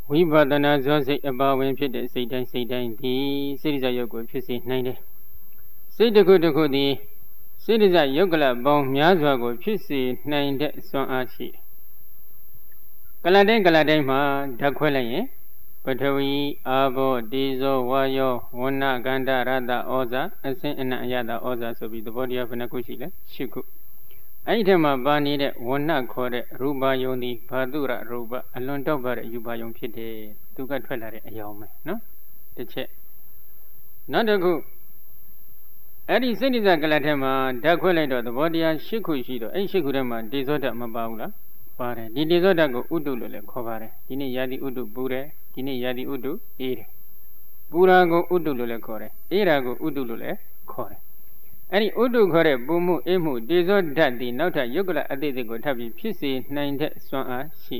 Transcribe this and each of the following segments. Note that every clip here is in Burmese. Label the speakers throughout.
Speaker 1: ဝိပဿနာဇောစိတ်အပါဝင်ဖြစ်တဲ့စိတ်တိုင်းဒီစိတ္တဇယုတ်ကိုဖြစ်စေနိုင်တယ်စိတ်တစ်ခုတစ်ခုသည်စိတ္တဇယုတ်ကလပေါင်းများစွာကိုဖြစ်စေနိုင်တဲ့စွမ်းအားရှိတယ်ကလတိုင်းမှာဓာတ်ခွဲလိုက်ရင်ပထဝီအာဘောတေဇောဝါယောဝဏကန္တရတဩဇာအစင်အနအယတဩဇာဆိုပြီးသဘောတရားဘယ်နှခုရှိလဲ၈ခုအဲ့ဒီထဲမှာပါနေတဲ့ဝဏခေါ်တဲ့ရူပါယုံဒီဘာတုရရူပအလွန်တောက်ပါတဲ့ယူပါယုံဖြစ်တယ်သူကထွက်လာတဲ့အယောင်ပဲနော်တစ်ချက်နောက်တစ်ခုအဲ့ဒီစိတ္တဇကလထဲမှာဓာတ်ခွဲလိုက်တော့သဘောတရား၈ခုရှိတော့အဲ့၈ခုထဲမှာတေဇောဓာတ်မပါဘူးလားပါတယ်ဒီတေဇောဓာတ်ကိုဥတုလို့လည်းခေါ်ပါတယ်ဒီနေ့ယာတိဥတုပူတယ်ဒီနေ့ယာတိဥတုအေးတယ်ပူရာကိုဥတုလို့လည်းခေါ်တယ်အေးရာကိုဥတုလို့လည်းခေါ်တယ်အဲ့ဒီဥတုခေါ်တဲ့ပူမှုအေးမှုတေဇောဓာတ်ဒီနောက်ထပ်ယုတ်ကလအသေးစိတ်ကိုထပ်ပြီးဖြစ်စေနိုင်တဲ့စွမ်းအားရှိ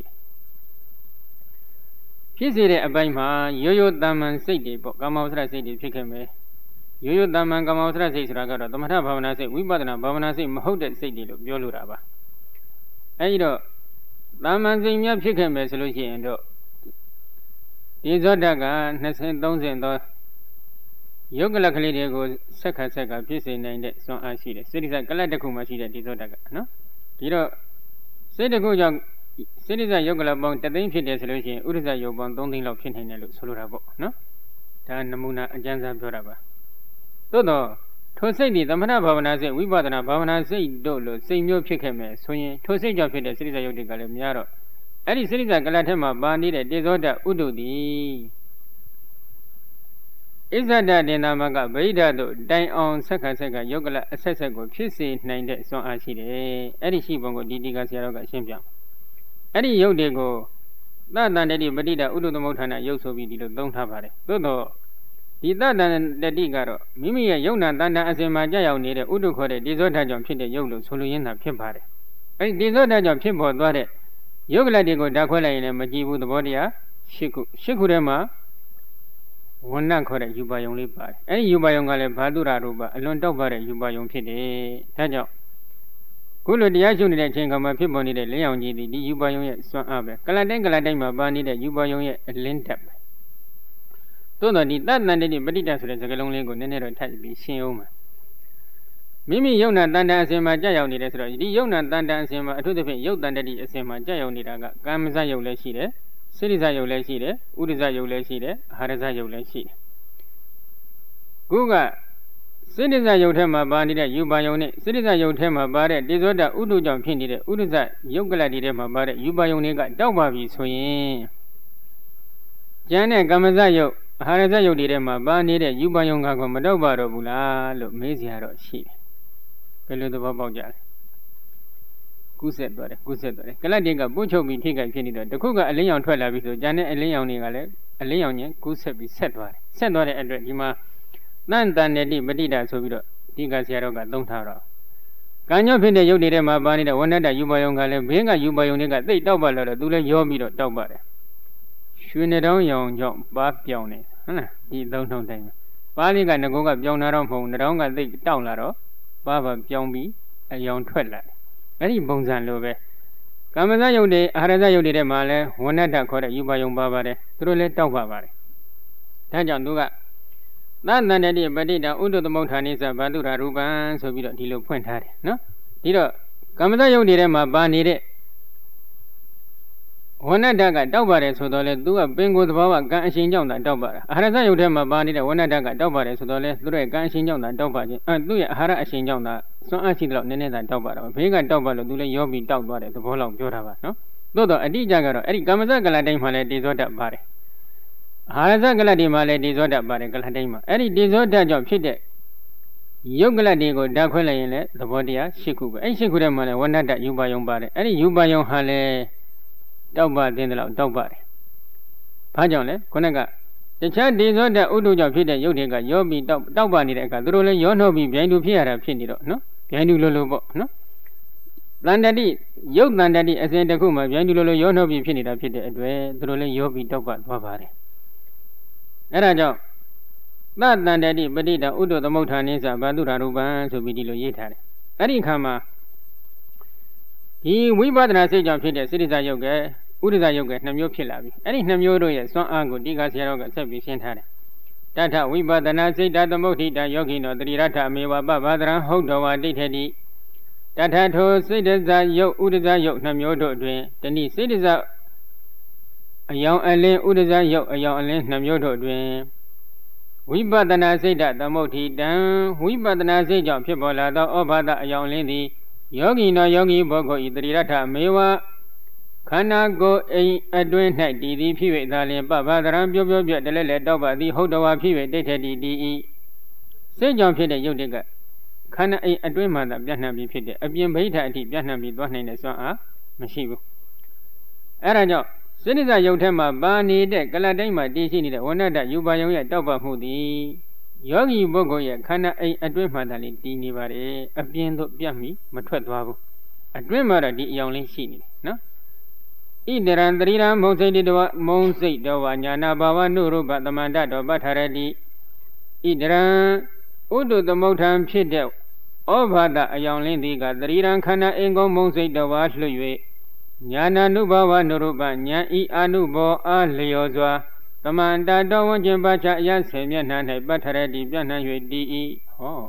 Speaker 1: ဖြစ်စေတဲ့အပိုင်းမှာရိုးရိုးတမ္မန်စိတ်တွေပေါ့ကာမဝဆရစိတ်တွေဖြစ်ခဲ့မယ်ရိုးရိုးတမ္မန်ကာမဝဆရစိတ်ဆိုတာကတော့သမထဘာဝနာစိတ်ဝိပဿနာဘာဝနာစိတ်မဟုတ်တဲ့စိတ်တွေလို့ပြောလိုတာပါအဲဒီတော့တမ္မန်စိတ်များဖြစ်ခဲ့မယ်ဆိုလို့ရှိရင်တော့ဒီဇောဓာတ်က20 30သောယုတ်ကလကလေးတွေကိုဆက်ကဖြစ်စေနိုင်တဲ့စွမ်းအားရှိတယ်စိတ္တဇကလတစ်ခုမှရှိတဲ့ဒီဇောဓာတ်ကနော်ဒီတော့စိတ်တစ်ခုကြောင့်စိတ္တဇယုတ်ကလပေါင်း3သိန်းဖြစ်တယ်ဆိုလို့ရှိရင်ဥဒ္ဒဇယုတ်ပေါင်း3သိန်းလောက်ဖြစ်နိုင်တယ်လို့ဆိုလိုတာပေါ့နော်ဒါနမူနာအကျဉ်းစားပြောတာပါသို့တော့ထိုစိတ်ဒီသမထဘာဝနာစိတ်ဝိပဿနာဘာဝနာစိတ်တို့လို့စိတ်မျိုးဖြစ်ခဲ့မယ်ဆိုရင်ထိုစိတ်ကြောင့်ဖြစ်တဲ့စိတ္တဇယုတ်တွေကလည်းများတော့အဲ့ဒီစိတ္တဇကလထဲမှာပါနေတဲ့တေဇောဓာတ်ဥဒ္ဒတိဣဇဒဒေနာမကဗိဓာတို့တိုင်အောင်ဆက်ကယုတ်ကလအဆက်ကိုဖြစ်စေနိုင်တဲ့စွမ်းအားရှိတယ်အဲ့ဒီရှိပုံကိုဒီကဆရာတော်ကအရှင်းပြအဲ့ဒီယုတ်တွေကိုသတ္တန်တတိပဋိဒဥဒ္ဒသမုဋ္ဌာနယုတ်ဆိုပြီးဒီလိုသုံးထားပါတယ်သို့တော့ဒီသတ္တန်တတိကတော့မိမိရဲ့ယုတ်နာတန်တန်အစဉ်မှာကြာရောက်နေတဲ့ဥဒ္ဒခေါ်တဲ့တေဇောဓာတ်ကြောင့်ဖြစ်တဲ့ယုတ်လို့ဆိုလိုရင်းသာဖြစ်ပါတယ်အဲ့ဒီတေဇောဓာတ်ကြောင့်ဖြစ်ပေါ်သွားတဲ့ယုတ်ကလတွေကိုဓာတ်ခွဲလိုက်ရင်လည်းမကြည့်ဘူးသဘောတရား၈ခုထဲမှာဝဏခေါ်တဲ့ယူပါယုံလေးပါတယ်အဲ့ဒီယူပါယုံကလည်းဘာတုရရူပအလွန်တောက်ပါတဲ့ယူပါယုံဖြစ်တယ်ဒါကြောင့်ခုလိုတရားရှုနေတဲ့အချိန်ကမှဖြစ်ပေါ်နေတဲ့လင်းရောင်ကြီးဒီယူပါယုံရဲ့စွမ်းအားပဲကလတိုင်းမှာပါနေတဲ့ယူပါယုံရဲ့အလင်းတက်ပဲသို့တော့ဒီတတ္တန်တတိပဋိတဆိုတဲ့စကားလုံးလေးကိုနည်းနည်းတော့ထပ်ပြီးရှင်းအောင်ပါမိမိယုံနာတန်တန်အစဉ်မှာကြာရောက်နေတယ်ဆိုတော့ဒီယုံနာတန်တန်အစဉ်မှာအထူးသဖြင့်ယုတ်တန်တတိအစဉ်မှာကြာရောက်နေတာကကာမဇယုတ်လည်းရှိတယ်စိတ္တဇယုတ်လည်းရှိတယ်ဥဒ္ဒဇယုတ်လည်းရှိတယ်အာဟာရဇယုတ်လည်းရှိတယ်ခုကစိတ္တဇယုတ်ထဲမှာပါနေတဲ့ယူပါယုံနဲ့စိတ္တဇယုတ်ထဲမှာပါတဲ့တေဇောဓာတ်ဥဒ္ဒကြောင့်ဖြစ်နေတဲ့ဥဒ္ဒဇယုတ်ကလတိထဲမှာပါတဲ့ယူပါယုံတွေကတောက်ပါပြီဆိုရင်ကျန်တဲ့ကာမဇယုတ်အာဟာရဇယုတ်တွေထဲမှာပါနေတဲ့ယူပါယုံကမတောက်ပါတော့ဘူးလားလို့မေးစရာတော့ရှိတယ်ဘယ်လိုသဘောပေါက်ကြလဲကူးဆက်သွားတယ်ကလတ်တွေကပို့ချုပ်ပြီးထိခိုက်ဖြစ်နေတော့တခုကအလင်းရောင်ထွက်လာပြီဆိုကျန်တဲ့အလင်းရောင်တွေကလည်းအလင်းရောင်ချင်းကူးဆက်ပြီးဆက်သွားတဲ့အတွက်ဒီမှာတန်တန်နဲ့တိပဋိဒဆိုပြီးတော့ဒီကဆရာတော်ကသုံးထားတော့ကံညောဖြစ်တဲ့ရုပ်တွေထဲမှာပါနေတဲ့ဝဏ္ဏတယူပါယုံကလည်းဘေးကယူပါယုံတွေကသိတောက်ပါလာတော့သူလည်းရောပြီးတော့တောက်ပါတယ်ရွှေနှတောင်းရောင်ကြောင့်ပါပြောင်းနေဟုတ်လားဒီသုံးထုံတိုင်းပါဠိကငကောကပြောင်းတာတော့မဟုတ်နှတောင်းကသိတောက်လာတော့ပါပြောင်းပြီးအယောင်ထွက်လာတယ်အဲ့ဒီပုံစံလိုပဲကာမဇယုတ်တွေအာဟာရဇယုတ်တွေထဲမှာလည်းဝဏ္ဏတခေါ်တဲ့ယူပါယုံပါပါတယ်သူတို့လည်းတောက်ပါပါတယ်ဒါကြောင့်သူကသတ္တန်တတိပဋိဒဥဒ္ဒသမုဋ္ဌာနိသဘာတုရရူပံဆိုပြီးတော့ဒီလိုဖွင့်ထားတယ်နော်ဒီတော့ကာမဇယုတ်တွေထဲမှာပါနေတဲ့ဝဏ္ဏတကတောက်ပါတယ်ဆိုတော့လေသူကပင်ကိုယ်သဘာဝကံအရှင်ကြောင့်သာတောက်ပါတာအာဟာရဇယုတ်ထဲမှာပါနေတဲ့ဝဏ္ဏတကတောက်ပါတယ်ဆိုတော့လေသူတို့ရဲ့ကံအရှင်ကြောင့်သာတောက်ပါခြင်းသူ့ရဲ့အာဟာရအရှင်ကြောင့်သာစွမ်းအားရှိတဲ့လောက်နည်းနည်းသာတောက်ပါတော့ဘေးကတောက်ပါလို့သူလည်းရောပြီးတောက်သွားတဲ့သဘောလောက်ပြောတာပါနော်သို့တော့အတိအကျကတော့အဲ့ဒီကာမဇကလတိုင်းမှာလည်းတေဇောဓာတ်ပါတယ်အာဟာရဇကလတိုင်းမှာလည်းတေဇောဓာတ်ပါတယ်ကလတိုင်းမှာအဲ့ဒီတေဇောဓာတ်ကြောင့်ဖြစ်တဲ့ယုတ်ကလတွေကိုဓာတ်ခွဲလိုက်ရင်လည်းသဘောတရား၈ခုပဲအဲ့၈ခုထဲမှာလည်းဝဏ္ဏတယူပါယုံပါတယ်အဲ့ဒီယူပါယုံဟာလည်းတောက်ပါတဲ့လောက်တောက်ပါတယ်ဘာကြောင့်လဲခုနကတခြားတေဇောဓာတ်ဥဒ္ဒကြောင့်ဖြစ်တဲ့ယုတ်တွေကရောပြီးတောက်ပါနေတဲ့အခါသူတို့လည်းရောနှုတ်ပြီးဗျိုင်းတူဖြစ်ရတာဖြစ်နေတော့နော်ဗျိုင်းတူလိုပေါ့နော်တန်တတိယုတ်တန်တတိအစဉ်တစ်ခုမှာဗျိုင်းတူလိုရောနှုတ်ပြီးဖြစ်နေတာဖြစ်တဲ့အတွက်သူတို့လည်းရောပြီးတောက်ပါသွားပါတယ်အဲ့ဒါကြောင့်သတ္တန်တတိပဋိဒဥဒ္ဒသမုဋ္ဌာနိသဘာတုရရူပံဆိုပြီးဒီလိုရေးထားတယ်အဲ့ဒီအခါမှာဒီဝိပဿနာစိတ်ကြောင့်ဖြစ်တဲ့စိတ္တဇယုတ်ကဥဒ္ဒဇယုတ်က2မျိုးဖြစ်လာပြီအဲ့ဒီ2မျိုးတို့ရဲ့စွမ်းအားကိုဒီကဆရာတော်ကဆက်ပြီးရှင်းထားတယ်တထဝိပဿနာစိတ်တသမုဋ္ဌိတယောဂိနောတတိရထအမေဝပဗဒရံဟုတ်တော်ဝါဒိဋ္ဌတိတထထိုစိတ်တဇယုတ်ဥဒ္ဒဇယုတ်2မျိုးတို့တွင်တဏိစိတ်တဇအယောင်အလင်းဥဒ္ဒဇယုတ်အယောင်အလင်း2မျိုးတို့တွင်ဝိပဿနာစိတ်တသမုဋ္ဌိတံဝိပဿနာစိတ်ကြောင့်ဖြစ်ပေါ်လာသောဩဘာဒအယောင်လင်းသည်ယောဂီနောယောဂီပုဂ္ဂိုလ်ဤတတိရထအမေဝခန္ဓာကိုယ်အိမ်အတွင်း၌တည်သည်ဖြစ်၍သာလျှင်ပဗဒရံပြောပြောပြတလဲလဲတောက်ပါသည်ဟုတ်တော်ဝါဖြစ်၍ဒိဋ္ဌတိတည်၏စိတ်ကြောင့်ဖြစ်တဲ့ယုတ်တကခန္ဓာအိမ်အတွင်းမှာသာပြန့်နှံ့ပြီးဖြစ်တဲ့အပြင်ဗိဓာအထိပြန့်နှံ့ပြီးသွားနိုင်တဲ့စွမ်းအားမရှိဘူးအဲဒါကြောင့်စိတ္တဇယုတ်ထဲမှာပါနေတဲ့ကလတ်တိုင်းမှာတည်ရှိနေတဲ့ဝဏ္ဏတယူပါယုံရဲ့တောက်ပမှုသည်ယောဂီပုဂ္ဂိုလ်ရဲ့ခန္ဓာအိမ်အတွင်းမှာသာလျှင်တည်နေပါတယ်အပြင်သို့ပြန့်ပြီးမထွက်သွားဘူးအတွင်းမှာတော့ဒီအယောင်လေးရှိနေတယ်နော်ဣတရံတရိရံမုံစိတ်တဝမုံစိတ်တဝညာနာဘာဝနုရုပသမန္တတောပဋ္ဌရတိဣတရံဥဒ္ဒသမုဋ္ဌံဖြစ်တဲ့ဩဘာဒအယောင်လင်းသည်ကတရိရံခန္ဓာအင်္ဂုံမုံစိတ်တဝလွှတ်၍ညာနာနုဘဝနုရုပညာဤအနုဘောအားလျော်စွာသမန္တတောဝဉ္ဇဉ်ပါချအယဆေမျက်နှာ၌ပဋ္ဌရတိပြန့်နှံ့၍တည်၏ဟော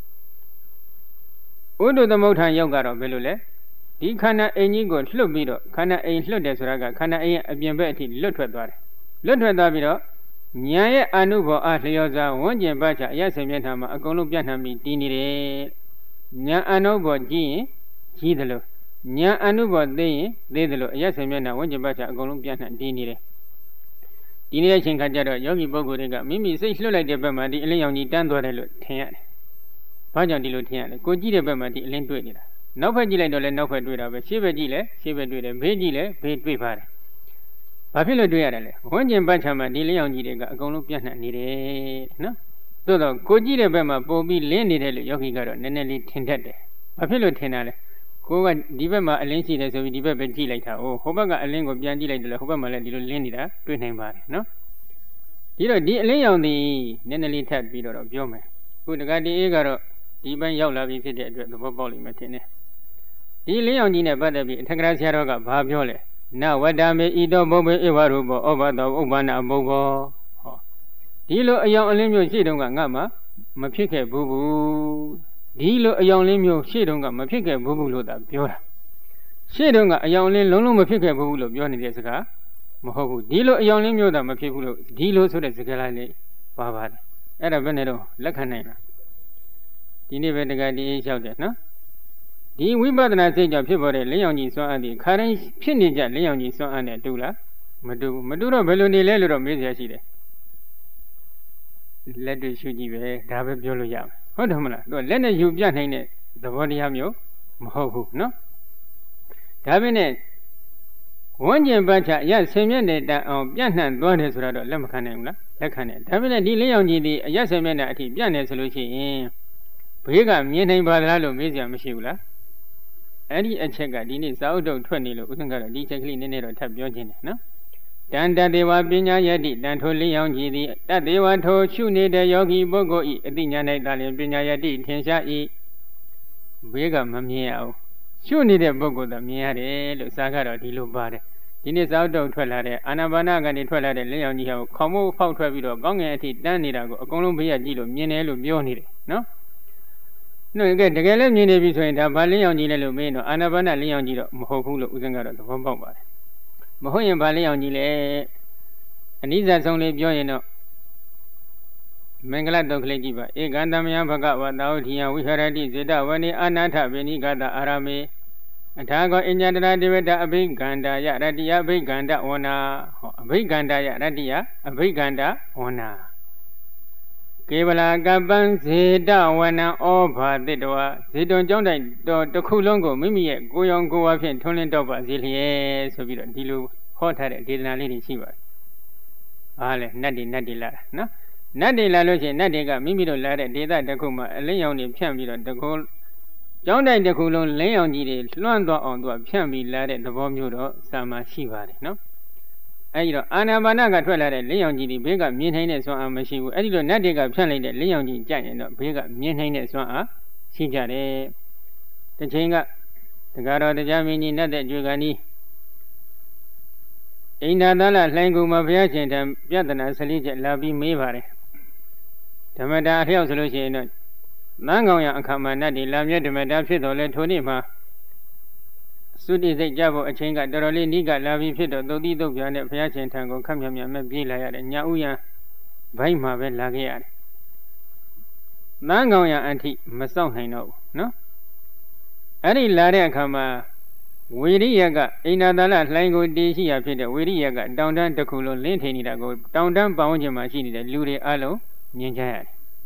Speaker 1: ဥဒ္ဒသမုဋ္ဌံရောက်ကတော့ဘယ်လိုလဲဒီခန္ဓာအိမ်ကြီးကိုလွှတ်ပြီးတော့ခန္ဓာအိမ်လွှတ်တယ်ဆိုတာကခန္ဓာအိမ်ရဲ့အပြင်ဘက်အထိလွတ်ထွက်သွားတယ်လွတ်ထွက်သွားပြီးတော့ဉာဏ်ရဲ့အနုဘောအားလျော်စွာဝဉ္ဇဉ်ပါချအယဆေမျက်နှာမှာအကုန်လုံးပြန့်နှံ့ပြီးတည်နေတယ်ဉာဏ်အနုဘောကြည့်ရင်ကြီးတယ်လို့ဉာဏ်အနုဘောသိရင်သိတယ်လို့အယဆေမျက်နှာဝဉ္ဇဉ်ပါချအကုန်လုံးပြန့်နှံ့တည်နေတယ်ဒီနေ့အချိန်ခါကျတော့ယောဂီပုဂ္ဂိုလ်တွေကမိမိစိတ်လွှတ်လိုက်တဲ့ဘက်မှာဒီအလင်းရောင်ကြီးတန်းသွားတယ်လို့ထင်ရတယ်ဘာကြောင့်ဒီလိုထင်ရလဲကိုကြည့်တဲ့ဘက်မှာဒီအလင်းတွေ့နေတာနောက်ဘက်ကြည့်လိုက်တော့လည်းနောက်ဘက်တွေ့တာပဲရှေ့ဘက်ကြည့်လဲရှေ့ဘက်တွေ့တယ်ဘေးကြည့်လဲဘေးတွေ့ပါတယ်ဘာဖြစ်လို့တွေ့ရတယ်လဲဝဉ္ဇဉ်ပတ်ချမှာဒီလင်းရောင်ကြီးတွေကအကုန်လုံးပြန့်နှံ့နေတယ်နော်သို့တော့ကိုကြည့်တဲ့ဘက်မှာပုံပြီးလင်းနေတယ်လို့ယောဂီကတော့နည်းနည်းလေးထင်တတ်တယ်ဘာဖြစ်လို့ထင်တာလဲကိုကဒီဘက်မှာအလင်းရှိတယ်ဆိုပြီးဒီဘက်ပဲကြည့်လိုက်တာဟိုဘက်ကအလင်းကိုပြန်ကြည့်လိုက်တယ်လေဟိုဘက်မှာလည်းဒီလိုလင်းနေတာတွေ့နိုင်ပါတယ်နော်ဒီတော့ဒီအလင်းရောင်သည်နည်းနည်းလေးထပ်ပြီးတော့ပြောမယ်ခုတက္ကတိအေးကတော့ဒီဘက်ရောက်လာပြီဖြစ်တဲ့အတွက်သဘောပေါက်လိမ့်မယ်ထင်တယ်ဒီလင်းရောင်ကြီးနဲ့ပတ်သက်ပြီးအထက်ကရာဆရာတော်ကဘာပြောလဲနဝတ္တမေဤတော်ဘုံဘေဧဝရူပောဩဘတောဥပ္ပန္နအဘုဘောဟောဒီလိုအယောင်အလင်းမျိုးရှေ့တုန်းကငါမှမဖြစ်ခဲ့ဘူးဒီလိုအယောင်လင်းမျိုးရှေ့တုန်းကမဖြစ်ခဲ့ဘူးလို့သာပြောတာရှေ့တုန်းကအယောင်လင်းလုံးလုံးမဖြစ်ခဲ့ဘူးလို့ပြောနေတဲ့စကားမဟုတ်ဘူးဒီလိုအယောင်လင်းမျိုးသာမဖြစ်ဘူးလို့ဒီလိုဆိုတဲ့စကားလိုက်လေးပါပါတယ်အဲ့ဒါဘယ်နဲ့တော့လက်ခံနိုင်လားဒီနေ့ပဲတကယ်ဒီလျှောက်တယ်နော်ဒီဝိပဿနာစိတ်ကြောင့်ဖြစ်ပေါ်တဲ့လင်းရောင်ကြီးစွမ်းအားသည်ခါတိုင်းဖြစ်နေကြလင်းရောင်ကြီးစွမ်းအားနဲ့တူလားမတူဘူးမတူတော့ဘယ်လိုနေလဲလို့တော့မေးစရာရှိတယ်လက်တွေ့ရှုကြည့်ပဲဒါပဲပြောလို့ရမယ်ဟုတ်တယ်မလားသူကလက်နဲ့ယူပြနိုင်တဲ့သဘောတရားမျိုးမဟုတ်ဘူးနော်ဒါပဲနဲ့ဝဉ္ဇဉ်ပတ်ချအယဆင်မြတ်တဲ့တန်အောင်ပြန့်နှံ့သွားတယ်ဆိုတာတော့လက်မခံနိုင်ဘူးလားလက်ခံတယ်ဒါပဲနဲ့ဒီလင်းရောင်ကြီးသည်အယဆင်မြတ်တဲ့အထိပြန့်နေဆိုလို့ရှိရင်ဘေးကမြင်နိုင်ပါလားလို့မေးစရာမရှိဘူးလားအဲ့ဒီအချက်ကဒီနေ့စာအုပ်တုပ်ထွက်နေလို့ဥစဉ်ကတော့ဒီချက်ကလေးနည်းနည်းတော့ထပ်ပြောခြင်းတယ်နော်တန်တတေဝပညာယတိတန်ထိုလင်းရောင်ကြည်သည်တတေဝထိုရှုနေတဲ့ယောဂီပုဂ္ဂိုလ်ဤအတိညာ၌သာလျှင်ပညာယတိထင်ရှား၏ဘေးကမမြင်ရဘူးရှုနေတဲ့ပုဂ္ဂိုလ်သာမြင်ရတယ်လို့စာကတော့ဒီလိုပါတယ်ဒီနေ့စာအုပ်တုပ်ထွက်လာတဲ့အာနာပါနကနေထွက်လာတဲ့လင်းရောင်ကြီးဟောခေါင်းမိုးဖောက်ထွက်ပြီးတော့ကောင်းငယ်အထိတန်းနေတာကိုအကုန်လုံးဘေးကကြည့်လို့မြင်တယ်လို့ပြောနေတယ်နော်နှုတ်ကတကယ်လည်းမြင်နေပြီဆိုရင်ဒါဘာလင်းရောင်ကြီးလဲလို့မေးတော့အာနာပါနလင်းရောင်ကြီးတော့မဟုတ်ဘူးလို့ဥစဉ်ကတော့သဘောပေါက်ပါတယ်မဟုတ်ရင်ဘာလင်းရောင်ကြီးလဲအနိစ္စဆုံးလေးပြောရင်တော့မင်္ဂလတုတ်ကလေးကြည့်ပါဧကန္တမယဘဂဝတာဝတိယဝိဟရတိဇေတဝနေအာနာထဗေနိဂတအာရမေအထာကောအညတရာဒေဝတအဘိကန္တာယရတ္တိယအဘိကန္တဝနာဟောအဘိကန္တယရတ္တိယအဘိကန္တဝနာကေဝလာကပ္ပံဇေတဝနံဩဘာတိတဝဇေတုံကျောင်းတိုင်တော်တစ်ခုလုံးကိုမိမိရဲ့ကိုယ်ရောင်ကိုယ်ဝါဖြင့်ထွန်းလင်းတော့ပါစေလျက်ဆိုပြီးတော့ဒီလိုဟောထားတဲ့ဒေသနာလေးတွေရှိပါတယ်။အားလေနတ်တွေလာနော်နတ်တွေလာလို့ရှိရင်နတ်တွေကမိမိတို့လာတဲ့ဒေသတစ်ခုမှာအလင်းရောင်တွေဖြန့်ပြီးတော့တကောကျောင်းတိုင်တစ်ခုလုံးလင်းရောင်ကြီးတွေလွှမ်းသွားအောင်သူကဖြန့်ပြီးလာတဲ့သဘောမျိုးတော့စာမှာရှိပါတယ်နော်။အဲဒီတော့အာနာပါနကထွက်လာတဲ့လင်းရောင်ကြီးတွေဘေးကမြင်နိုင်တဲ့စွမ်းအားမရှိဘူးအဲဒီလိုနတ်တွေကဖြန့်လိုက်တဲ့လင်းရောင်ကြီးကြရင်တော့ဘေးကမြင်နိုင်တဲ့စွမ်းအားရှိကြတယ်တစ်ချိန်ကတက္ကရာတရားမင်းကြီးနတ်တဲ့ကျွေကနီးအိန္ဒသလလှိုင်ကူမှာဘုရားရှင်ထံပြဿနာ14ချက်လာပြီးမေးပါတယ်ဓမ္မတာအလျောက်ဆိုလို့ရှိရင်တော့နန်းကောင်ရအခါမှာနတ်တွေလာမြဲဓမ္မတာဖြစ်တော်လဲထိုနေ့မှာသုတိစိတ်ကြဖို့အချိန်ကတော်တော်လေးနိကလာပြီးဖြစ်တော့သုတိတုတ်ပြနဲ့ဘုရားရှင်ထံကိုခပ်မြတ်မြတ်မဲ့ပြေးလာရတယ်ညဥ်ရံဘိုက်မှာပဲလာခဲ့ရတယ်နန်းကောင်ရအထိမစောင့်နိုင်တော့ဘူးနော်အဲ့ဒီလာတဲ့အခါမှာဝေရိယကအိန္ဒသလလှိုင်ကိုတည်ရှိရဖြစ်တဲ့ဝေရိယကတောင်တန်းတစ်ခုလုံးလင်းထိန်နေတာကိုတောင်တန်းပတ်ဝန်းကျင်မှာရှိနေတဲ့လူတွေအလုံးမြင်ကြရတယ်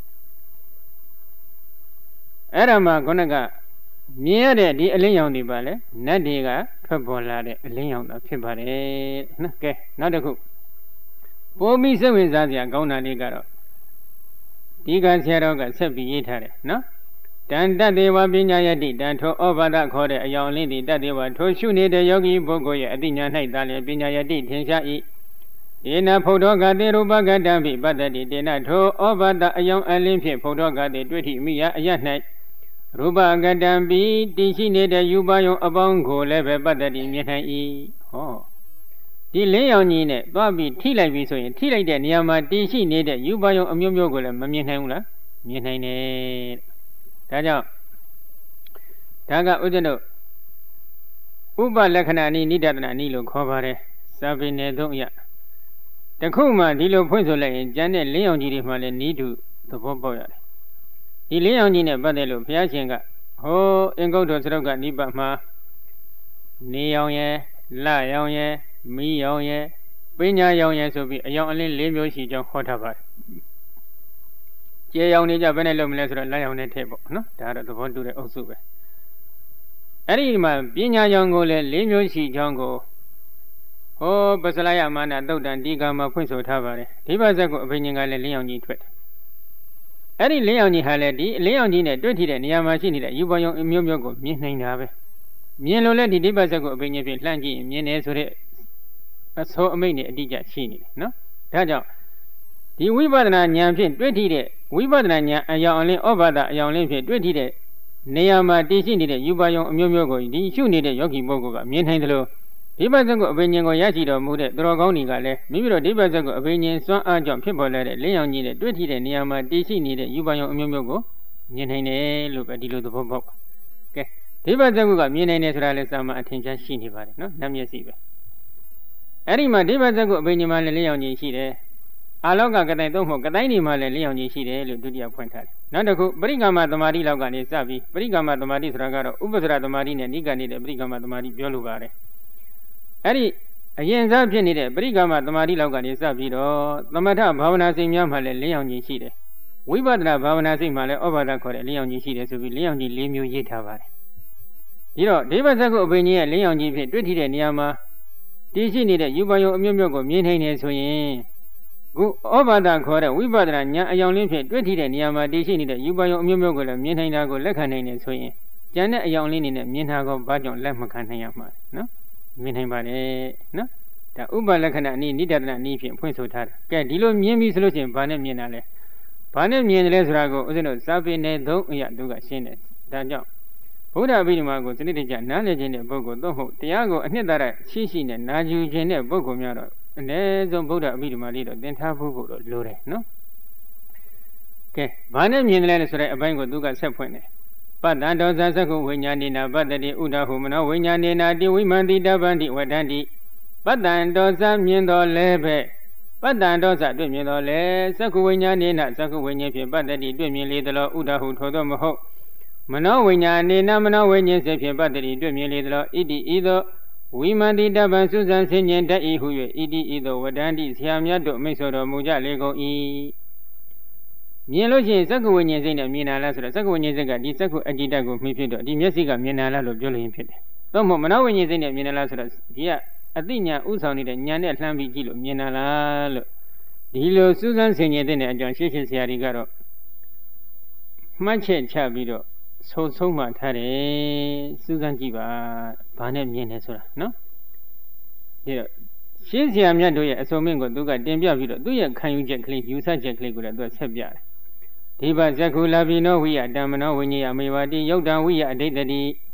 Speaker 1: အဲ့ဒါမှခုနကမြင်ရတဲ့ဒီအလင်းရောင်တွေပါလေနတ်တွေကထွက်ပေါ်လာတဲ့အလင်းရောင်သာဖြစ်ပါတယ်နော်ကဲနောက်တစ်ခုပိုးပြီးစိတ်ဝင်စားစရာကောင်းတာလေးကတော့ဒီကဆရာတော်ကဆက်ပြီးရေးထားတယ်နော်တန်တတေဝပညာယတိတန်ထောဩဘာဒခေါ်တဲ့အယောင်လင်းသည်တတေဝထိုရှုနေတဲ့ယောဂီပုဂ္ဂိုလ်ရဲ့အတိညာ၌သာလျှင်ပညာယတိထင်ရှား၏ဧနဖုဒ္ဓောကတေရူပကတံပိပတ္တတိတေနထိုဩဘာဒအယောင်အလင်းဖြင့်ဖုဒ္ဓောကတေတွေ့ထိမိယအယ၌ရူပကတံပိတည်ရှိနေတဲ့ယူပါယုံအပေါင်းကိုလည်းပဲပတ္တတိမြင်နိုင်၏ဟောဒီလင်းရောင်ကြီးနဲ့သွားပြီးထိလိုက်ပြီးဆိုရင်ထိလိုက်တဲ့နေရာမှာတည်ရှိနေတဲ့ယူပါယုံအမျိုးမျိုးကိုလည်းမမြင်နိုင်ဘူးလားမြင်နိုင်တယ်ဒါကြောင့်ဒါကဥဒ္ဒနုဥပလက္ခဏာနိနိဒတနာနိလို့ခေါ်ပါတယ်စာပေနယ်သုံးအရတခုမှဒီလိုဖွင့်ဆိုလိုက်ရင်ကျန်တဲ့လင်းရောင်ကြီးတွေမှလည်းနိဒုသဘောပေါက်ရတယ်ဒီလင်းရောင်ကြီးနဲ့ပတ်သက်လို့ဘုရားရှင်ကဟောအင်္ဂုတ္တစရုပ်ကနိဗ္ဗာန်မှာနေရောင်ရဲ့လရောင်ရဲ့မီးရောင်ရဲ့ပညာရောင်ရဲ့ဆိုပြီးအယောင်အလင်း၄မျိုးရှိကြောင်းဟောထားပါတယ်ကျေရောင်နေကြဘယ်နဲ့လုပ်မလဲဆိုတော့လက်ရောင်နဲ့ထည့်ပေါ့နော်ဒါကတော့သဘောတူတဲ့အုပ်စုပဲအဲ့ဒီမှာပညာရောင်ကိုလည်း၄မျိုးရှိကြောင်းကိုဟောပစလယမာနသုတ်တံဒီကမှာဖွင့်ဆိုထားပါတယ်ဒီပါဇက်ကိုအဘိညာဉ်ကလည်းလင်းရောင်ကြီးထွက်တယ်အဲ့ဒီလင်းရောင်ကြီးဟာလည်းဒီလင်းရောင်ကြီးနဲ့တွေ့ထိတဲ့နေရာမှာရှိနေတဲ့ယူပါယုံအမျိုးမျိုးကိုမြင်နိုင်တာပဲမြင်လို့လည်းဒီပါဇက်ကိုအဘိညာဉ်ဖြင့်လှမ်းကြည့်ရင်မြင်တယ်ဆိုတဲ့အသောအမိတ်နဲ့အတိအကျရှိနေတယ်နော်ဒါကြောင့်ဒီဝိပဿနာဉာဏ်ဖြင့်တွေ့ထိတဲ့ဝိပဿနာဉာဏ်အယောင်အလင်းဩဘာဒအယောင်လင်းဖြင့်တွေ့ထိတဲ့နေရာမှာတည်ရှိနေတဲ့ယူပါယုံအမျိုးမျိုးကိုဒီရှုနေတဲ့ယောဂီပုဂ္ဂိုလ်ကမြင်နိုင်တယ်လို့ဒီပါဇက်ကိုအဘိညာဉ်ကိုရရှိတော်မူတဲ့သူတော်ကောင်းတွေကလည်းမိမိတို့ဒီပါဇက်ကိုအဘိညာဉ်စွမ်းအားကြောင့်ဖြစ်ပေါ်လာတဲ့လင်းရောင်ကြီးနဲ့တွေ့ထိတဲ့နေရာမှာတည်ရှိနေတဲ့ယူပါယုံအမျိုးမျိုးကိုမြင်နိုင်တယ်လို့ပဲဒီလိုသဘောပေါက်ပါကဲဒီပါဇက်ကမြင်နိုင်တယ်ဆိုတာလည်းစာမအထင်ရှားရှိနေပါတယ်နော်နတ်မျက်စိပဲအဲ့ဒီမှာဒီပါဇက်ကိုအဘိညာဉ်မှာလည်းလင်းရောင်ကြီးရှိတယ်အာလောကကတိုင်သုံးဖို့ကတိုင်ဒီမှာလည်းလင်းရောင်ကြီးရှိတယ်လို့ဒုတိယဖွင့်ထားတယ်နောက်တစ်ခုပရိက္ခမသမာဓိလောက်ကနေစပြီးပရိက္ခမသမာဓိဆိုတာကတော့ဥပ္ပစရသမာဓိနဲ့နိဂနေတဲ့ပရိက္ခမသမာဓိပြောလိုပါတယ်အဲ့ဒီအရင်စားဖြစ်နေတဲ့ပရိက္ခမသမာဓိလောက်ကနေစပြီးတော့သမထဘာဝနာစိတ်များမှလည်းလင်းရောင်ကြီးရှိတယ်ဝိပဿနာဘာဝနာစိတ်မှလည်းဩဘာဒခေါ်တဲ့လင်းရောင်ကြီးရှိတယ်ဆိုပြီးလင်းရောင်ကြီး၄မျိုးရေးထားပါတယ်ဒီတော့ဒီဘဇက်ကိုအဘိညာဉ်ရဲ့လင်းရောင်ကြီးဖြင့်တွေ့ထိတဲ့နေရာမှာတည်ရှိနေတဲ့ယူပါယုံအမျိုးမျိုးကိုမြင်နိုင်နေဆိုရင်ခုဩဘာဒခေါ်တဲ့ဝိပဿနာဉာဏ်အယောင်လင်းဖြင့်တွေ့ထိတဲ့နေရာမှာတည်ရှိနေတဲ့ယူပါယုံအမျိုးမျိုးကိုလည်းမြင်နိုင်တာကိုလက်ခံနိုင်နေဆိုရင်ကျန်တဲ့အယောင်လင်းနေနဲ့မြင်တာကိုဘာကြောင့်လက်မခံနိုင်ရမှာနော်မြင်နိုင်ပါတယ်နော်ဒါဥပလက္ခဏာအနိနိဒတနာအနိဖြင့်ဖွင့်ဆိုထားတယ်ကဲဒီလိုမြင်ပြီဆိုလို့ရှိရင်ဘာနဲ့မြင်တာလဲဘာနဲ့မြင်တယ်လဲဆိုတာကိုဦးဇင်းတို့စာပေနဲ့သုံးအရာသူကရှင်းတယ်ဒါကြောင့်ဘုရားအဘိဓမ္မာကိုစနစ်တကျနားလည်ခြင်းတဲ့ပုဂ္ဂိုလ်သို့မဟုတ်တရားကိုအနှစ်သာရရှိနဲ့နာယူခြင်းတဲ့ပုဂ္ဂိုလ်များတော့အနည်းဆုံးဘုရားအဘိဓမ္မာလေးတော့သင်ထားဖို့ကိုတော့လိုတယ်နော်ကဲဘာနဲ့မြင်တယ်လဲဆိုတဲ့အပိုင်းကိုသူကဆက်ဖွင့်တယ်ပတ္တံဒောဇသက္ခုဝိညာဏိနာပတ္တိဥဒ္ဒဟုမနောဝိညာဏိနာတိဝိမန္တိတပ္ပန္တိဝတ္တန္တိပတ္တံဒောဇမြင်တော်လဲပဲပတ္တံဒောဇတွေ့မြင်တော်လဲသက္ခုဝိညာဏိနာသက္ခုဝိညာဉ်ဖြင့်ပတ္တိတွေ့မြင်လေသလောဥဒ္ဒဟုထိုသောမဟုတ်မနောဝိညာဏိနာမနောဝိညာဉ်စေဖြင့်ပတ္တိတွေ့မြင်လေသလောဣတိဤသို့ဝိမန္တိတပ္ပံစုဇံဆင်ញင်တတ်၏ဟု၍ဣတိဤသို့ဝတ္တန္တိဆရာမြတ်တို့မိတ်ဆွေတော်မူကြလေကုန်၏မြင်လို့ရှိရင်သက္ကဝိညာဉ်စိတ်နဲ့မြင်လာလားဆိုတော့သက္ကဝိညာဉ်စိတ်ကဒီသက္ကအကြည့်တတ်ကိုမှီဖြစ်တော့ဒီမျက်စိကမြင်လာလားလို့ပြောလို့ရင်ဖြစ်တယ်။သို့မဟုတ်မနောဝိညာဉ်စိတ်နဲ့မြင်လာလားဆိုတော့ဒီကအသိဉာဏ်ဥဆောင်နေတဲ့ဉာဏ်နဲ့လှမ်းပြီးကြည့်လို့မြင်လာလားလို့ဒီလိုစူးစမ်းဆင်ခြင်တဲ့အကြောင်းရှင်းရှင်းဆရာကြီးကတော့မှတ်ချက်ချပြီးတော့ဆုံးမထားတယ်စူးစမ်းကြည့်ပါဘာနဲ့မြင်လဲဆိုတာနော်။ဒီတော့ရှင်းဆရာမြတ်တို့ရဲ့အစုံမင်းကိုသူကတင်ပြပြီးတော့သူ့ရဲ့ခံယူချက်ကလေးယူဆချက်ကလေးကိုလည်းသူကဆက်ပြတယ်ဒီဘဇက္ခုလာဘိနောဝိယတမ္မနောဝိညယမေဝတိယုတ်တံဝိယအဋိတ္တိဒ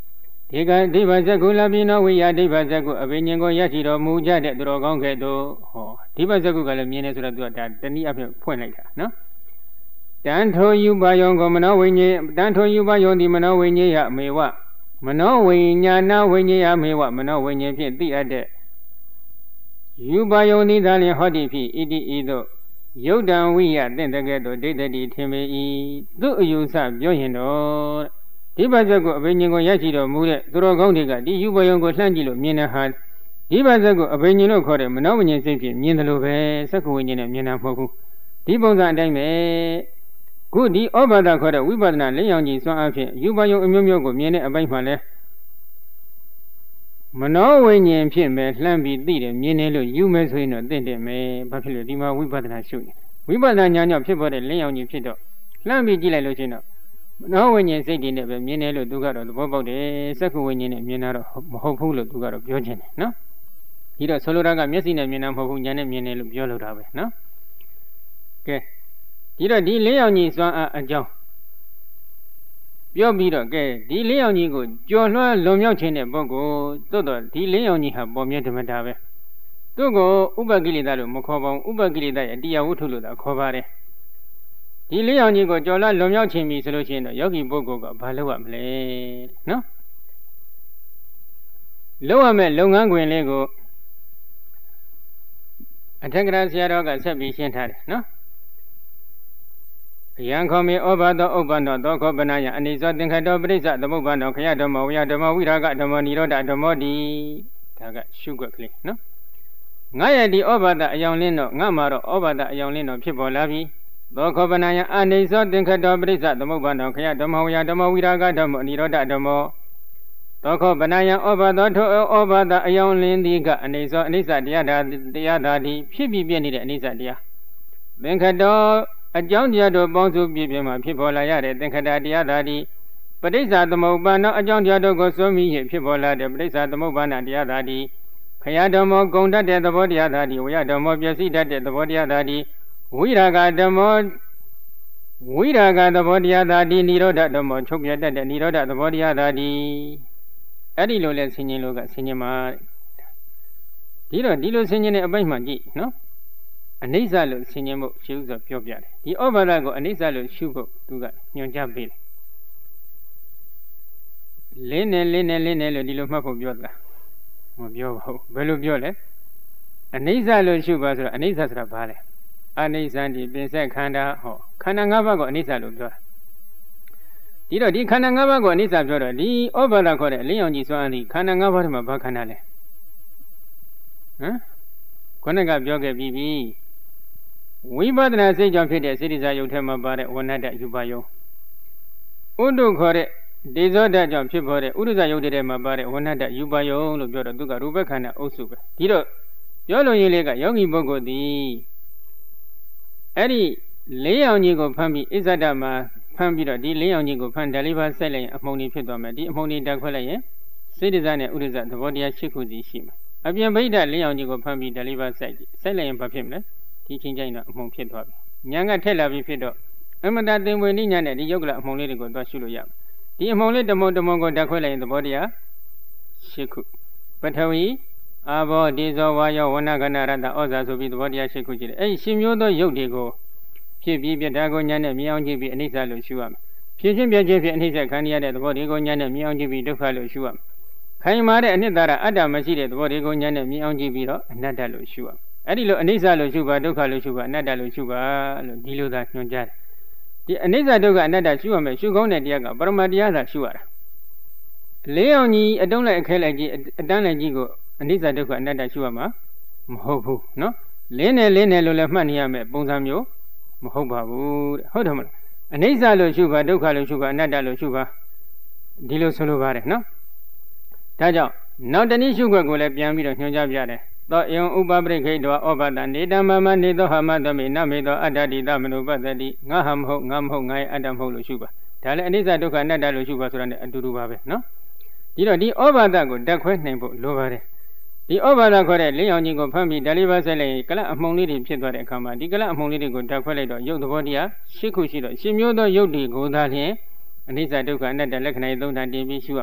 Speaker 1: ဒီကဒိဗ္ဗဇကုလပိနောဝိယဒိဗ္ဗဇကုအဘိညာဉ်ကိုရရှိတော်မူကြတဲ့သူတော်ကောင်းကဲ့သို့ဟောဒိဗ္ဗဇကုကလည်းမြင်နေဆိုတော့သူကဒါတနည်းအားဖြင့်ဖွင့်လိုက်တာနော်တန်ထိုယူပါယောကိုမနောဝိညာဉ်တန်ထိုယူပါယောဒီမနောဝိညာဉ်ယမေဝမနောဝိညာဏဝိညာဉ်ယမေဝမနောဝိညာဉ်ဖြင့်သိအပ်တဲ့ယူပါယောနိသာလျင်ဟောတိဖြစ်ဣတိဤသို့ယုတ်တံဝိယတင့်တကဲ့သို့ဒိဋ္ဌတိထင်ပေ၏သူအယူဆပြောရင်တော့ဒီဘဇက်ကိုအဘိညာဉ်ကိုရရှိတော်မူတဲ့သူတော်ကောင်းတွေကဒီယူပါယောကိုလှမ်းကြည့်လို့မြင်တဲ့ဟာဒီဘဇက်ကိုအဘိညာဉ်လို့ခေါ်တဲ့မနောဝိညာဉ်စိတ်ဖြင့်မြင်တယ်လို့ပဲစက္ကဝိညာဉ်နဲ့မြင်တာမဟုတ်ဘူးဒီပုံစံအတိုင်းပဲခုဒီဩဘာဒခေါ်တဲ့ဝိပဿနာလင်းရောင်ကြီးစွမ်းအားဖြင့်ယူပါယောအမျိုးမျိုးကိုမြင်တဲ့အပိုင်းမှာလဲမနောဝိညာဉ်ဖြင့်ပဲလှမ်းပြီးသိတယ်မြင်တယ်လို့ယူမယ်ဆိုရင်တော့သိတယ်မယ်ဘာဖြစ်လို့ဒီမှာဝိပဿနာရှုနေဝိပဿနာဉာဏ်ကြောင့်ဖြစ်ပေါ်တဲ့လင်းရောင်ကြီးဖြစ်တော့လှမ်းပြီးကြည့်လိုက်လို့ရှိရင်တော့မနောဝိညာဉ်စိတ်တွေနဲ့ပဲမြင်တယ်လို့သူကတော့သဘောပေါက်တယ်စက္ကဝိညာဉ်နဲ့မြင်တာတော့မဟုတ်ဘူးလို့သူကတော့ပြောခြင်းတယ်နော်ဒီတော့ဆိုလိုတာကမျက်စိနဲ့မြင်တာမဟုတ်ဘူးဉာဏ်နဲ့မြင်တယ်လို့ပြောလို့တာပဲနော်ကဲဒီတော့ဒီလင်းရောင်ကြီးစွမ်းအားအကြောင်းပြောပြီးတော့ကဲဒီလင်းရောင်ကြီးကိုကြော်လွှမ်းလွန်မြောက်ခြင်းတဲ့ပုဂ္ဂိုလ်သို့တော့ဒီလင်းရောင်ကြီးဟာပေါ်မြဲဓမ္မတာပဲသူ့ကိုဥပကိလေသာလို့မခေါ်ပါဘူးဥပကိလေသာရဲ့အတရားဝတ္ထုလို့သာခေါ်ပါတယ်ဒီလင်းရောင်ကြီးကိုကြော်လွှမ်းလွန်မြောက်ခြင်းပြီဆိုလို့ရှိရင်တော့ယောဂီပုဂ္ဂိုလ်ကဘာလုပ်ရမလဲနော်လုပ်ရမယ့်လုပ်ငန်းခွင်လေးကိုအထက်ကရာဆရာတော်ကဆက်ပြီးရှင်းထားတယ်နော်ယံခောမေဩဘာသောဥပ္ပန္နောသောခောပနယအနိစ္စသင်္ခတောပရိစ္ဆသမုပ္ပန္နောခယဓမ္မောဝိယဓမ္မောဝိရာဂဓမ္မောနိရောဓဓမ္မောတိဒါကရှုွက်ကလေးနော်ငါရဲ့ဒီဩဘာဒအယောင်လင်းတော့ငါမှာတော့ဩဘာဒအယောင်လင်းတော့ဖြစ်ပေါ်လာပြီသောခောပနယအနိစ္စသင်္ခတောပရိစ္ဆသမုပ္ပန္နောခယဓမ္မောဝိယဓမ္မောဝိရာဂဓမ္မောနိရောဓဓမ္မောသောခောပနယဩဘာသောထိုဩဘာဒအယောင်လင်းသည်ကအနိစ္စအနိစ္စတရားသာသည်ဖြစ်ပြီးပြည့်နေတဲ့အနိစ္စတရားသင်္ခတောအကြောင်းတရားတို့ပေါင်းစုပြည့်ပြည့်မှဖြစ်ပေါ်လာရတဲ့သင်္ခတတရားသာသည်ပဋိစ္စသမုပ္ပါဒအကြောင်းတရားတို့ကိုစွန့်မိ၍ဖြစ်ပေါ်လာတဲ့ပဋိစ္စသမုပ္ပါဒတရားသာသည်ခယဓမ္မောဂုံတတ်တဲ့သဘောတရားသာသည်ဝိယဓမ္မောပျက်စီးတတ်တဲ့သဘောတရားသာသည်ဝိရာဂဓမ္မောဝိရာဂသဘောတရားသာသည်နိရောဓဓမ္မောချုပ်ပြတ်တတ်တဲ့နိရောဓသဘောတရားသာသည်အဲ့ဒီလိုလဲဆင်ញင်လို့ကဆင်ញင်မှာဒီလိုဆင်ញင်တဲ့အပိုင်းမှကြည့်နော်အနိစ္စလို့ဆင်ញင်ဖို့ရှုဆိုပြောပြတယ်ဒီဩဘာဒကိုအနိစ္စလို့ရှုဖို့သူကညွှန်ကြားပေးတယ်လင်းနေလို့ဒီလိုမှတ်ဖို့ပြောတာမပြောပါဘူးဘယ်လိုပြောလဲအနိစ္စလို့ရှုပါဆိုတော့အနိစ္စဆိုတာဘာလဲအနိစ္စဒီပင်ဆက်ခန္ဓာဟောခန္ဓာ၅ပါးကိုအနိစ္စလို့ပြောတာဒီတော့ဒီခန္ဓာ၅ပါးကိုအနိစ္စပြောတော့ဒီဩဘာဒခေါ်တဲ့အလင်းရောင်ကြီးစွမ်းအားဒီခန္ဓာ၅ပါးထဲမှာဘာခန္ဓာလဲဟမ်ခုနကပြောခဲ့ပြီးပြီဝိပဿနာစိတ်ကြောင့်ဖြစ်တဲ့စေတစာယုတ်ထဲမှာပါတဲ့ဝဏ္ဏတယူပါယုံဥဒုခေါ်တဲ့ဒေဇောဓာတ်ကြောင့်ဖြစ်ပေါ်တဲ့ဥဒုဇယုတ်ထဲမှာပါတဲ့ဝဏ္ဏတယူပါယုံလို့ပြောတော့သူကရူပခန္ဓာအုပ်စုပဲဒီတော့ပြောလို့ရင်းလေးကယောဂီပုဂ္ဂိုလ်သည်အဲ့ဒီလေးရောင်ကြီးကိုဖမ်းပြီးအစ္ဆဒမှာဖမ်းပြီးတော့ဒီလေးရောင်ကြီးကိုဖမ်းဓာလေးပါဆက်လိုက်ရင်အမှုန်ကြီးဖြစ်သွားမယ်ဒီအမှုန်ကြီးတက်ခွက်လိုက်ရင်စေတစာနဲ့ဥဒုဇသဘောတရား၈ခုစီရှိမယ်အပြင်ဗိဒ္ဓလေးရောင်ကြီးကိုဖမ်းပြီးဓာလေးပါဆက်လိုက်ရင်ဘာဖြစ်မလဲဒီချင်းချင်းတော့အမှုန်ဖြစ်သွားပြီဉာဏ်ကထက်လာပြီးဖြစ်တော့အမတသင်္ဝေနိညာနဲ့ဒီယုတ်ကလအမှုန်လေးတွေကိုသွားရှုလို့ရမယ်ဒီအမှုန်လေးတမုံကိုဓာတ်ခွဲလိုက်ရင်သဘောတရား၈ခုပထဝီအာဘောဒေဇောဝါယောဝဏကဏရတ္တဩဇာဆိုပြီးသဘောတရား၈ခုရှိတယ်အဲ့ဒီရှင်မျိုးသောယုတ်တွေကိုဖြစ်ပြီးပြတာကိုဉာဏ်နဲ့မြင်အောင်ကြည့်ပြီးအနိစ္စလို့ရှုရမယ်ဖြစ်ချင်းပြချင်းဖြစ်အနိစ္စခံရတဲ့သဘောတွေကိုဉာဏ်နဲ့မြင်အောင်ကြည့်ပြီးဒုက္ခလို့ရှုရမယ်ခိုင်မာတဲ့အနှစ်သာရအတ္တမရှိတဲ့သဘောတွေကိုဉာဏ်နဲ့မြင်အောင်ကြည့်ပြီးတော့အနတ္တလို့ရှုရမယ်အဲ့ဒီလိုအနိစ္စလို့ရှုပါဒုက္ခလို့ရှုပါအနတ္တလို့ရှုပါလို့ဒီလိုသာညွှန်ကြားတယ်ဒီအနိစ္စဒုက္ခအနတ္တရှုရမယ်ရှုကောင်းတဲ့တရားကပရမတရားသာရှုရတာလေးအောင်ကြီးအတုံးလိုက်အခဲလိုက်ကြီးအတန်းလိုက်ကြီးကိုအနိစ္စဒုက္ခအနတ္တရှုရမှာမဟုတ်ဘူးနော်လင်းနေလို့လည်းမှတ်နေရမယ်ပုံစံမျိုးမဟုတ်ပါဘူးတဲ့ဟုတ်တယ်မလားအနိစ္စလို့ရှုပါဒုက္ခလို့ရှုပါအနတ္တလို့ရှုပါဒီလိုဆိုလိုပါတယ်နော်ဒါကြောင့်နောက်တနည်းရှုခွက်ကိုလည်းပြန်ပြီးတော့ညွှန်ကြားပြတယ်သောယံဥပပရိခိတောဩဘာတနေတမမနေသောဟမသမေနမေသောအတ္တတိသမနုပတ္တိငါဟမဟုတ်ငါမဟုတ်ငါရဲ့အတ္တမဟုတ်လို့ရှုပါဒါလည်းအနိစ္စဒုက္ခအနတ္တလို့ရှုပါဆိုတာနဲ့အတူတူပါပဲနော်ဒီတော့ဒီဩဘာတကိုဓာတ်ခွဲနိုင်ဖို့လိုပါတယ်ဒီဩဘာတခေါ်တဲ့လင်းအောင်ကြီးကိုဖမ်းပြီးဓာလေးပါဆက်လိုက်ရင်ကလအမှုန်လေးတွေဖြစ်သွားတဲ့အခါမှာဒီကလအမှုန်လေးတွေကိုဓာတ်ခွဲလိုက်တော့ယုတ်သဘောတရား၈ခုရှိတော့ရှင်မျိုးသောယုတ်တွေကိုသာလျှင်အနိစ္စဒုက္ခအနတ္တလက္ခဏာ၃ဌာန်တင်ပြီးရှုရမယ်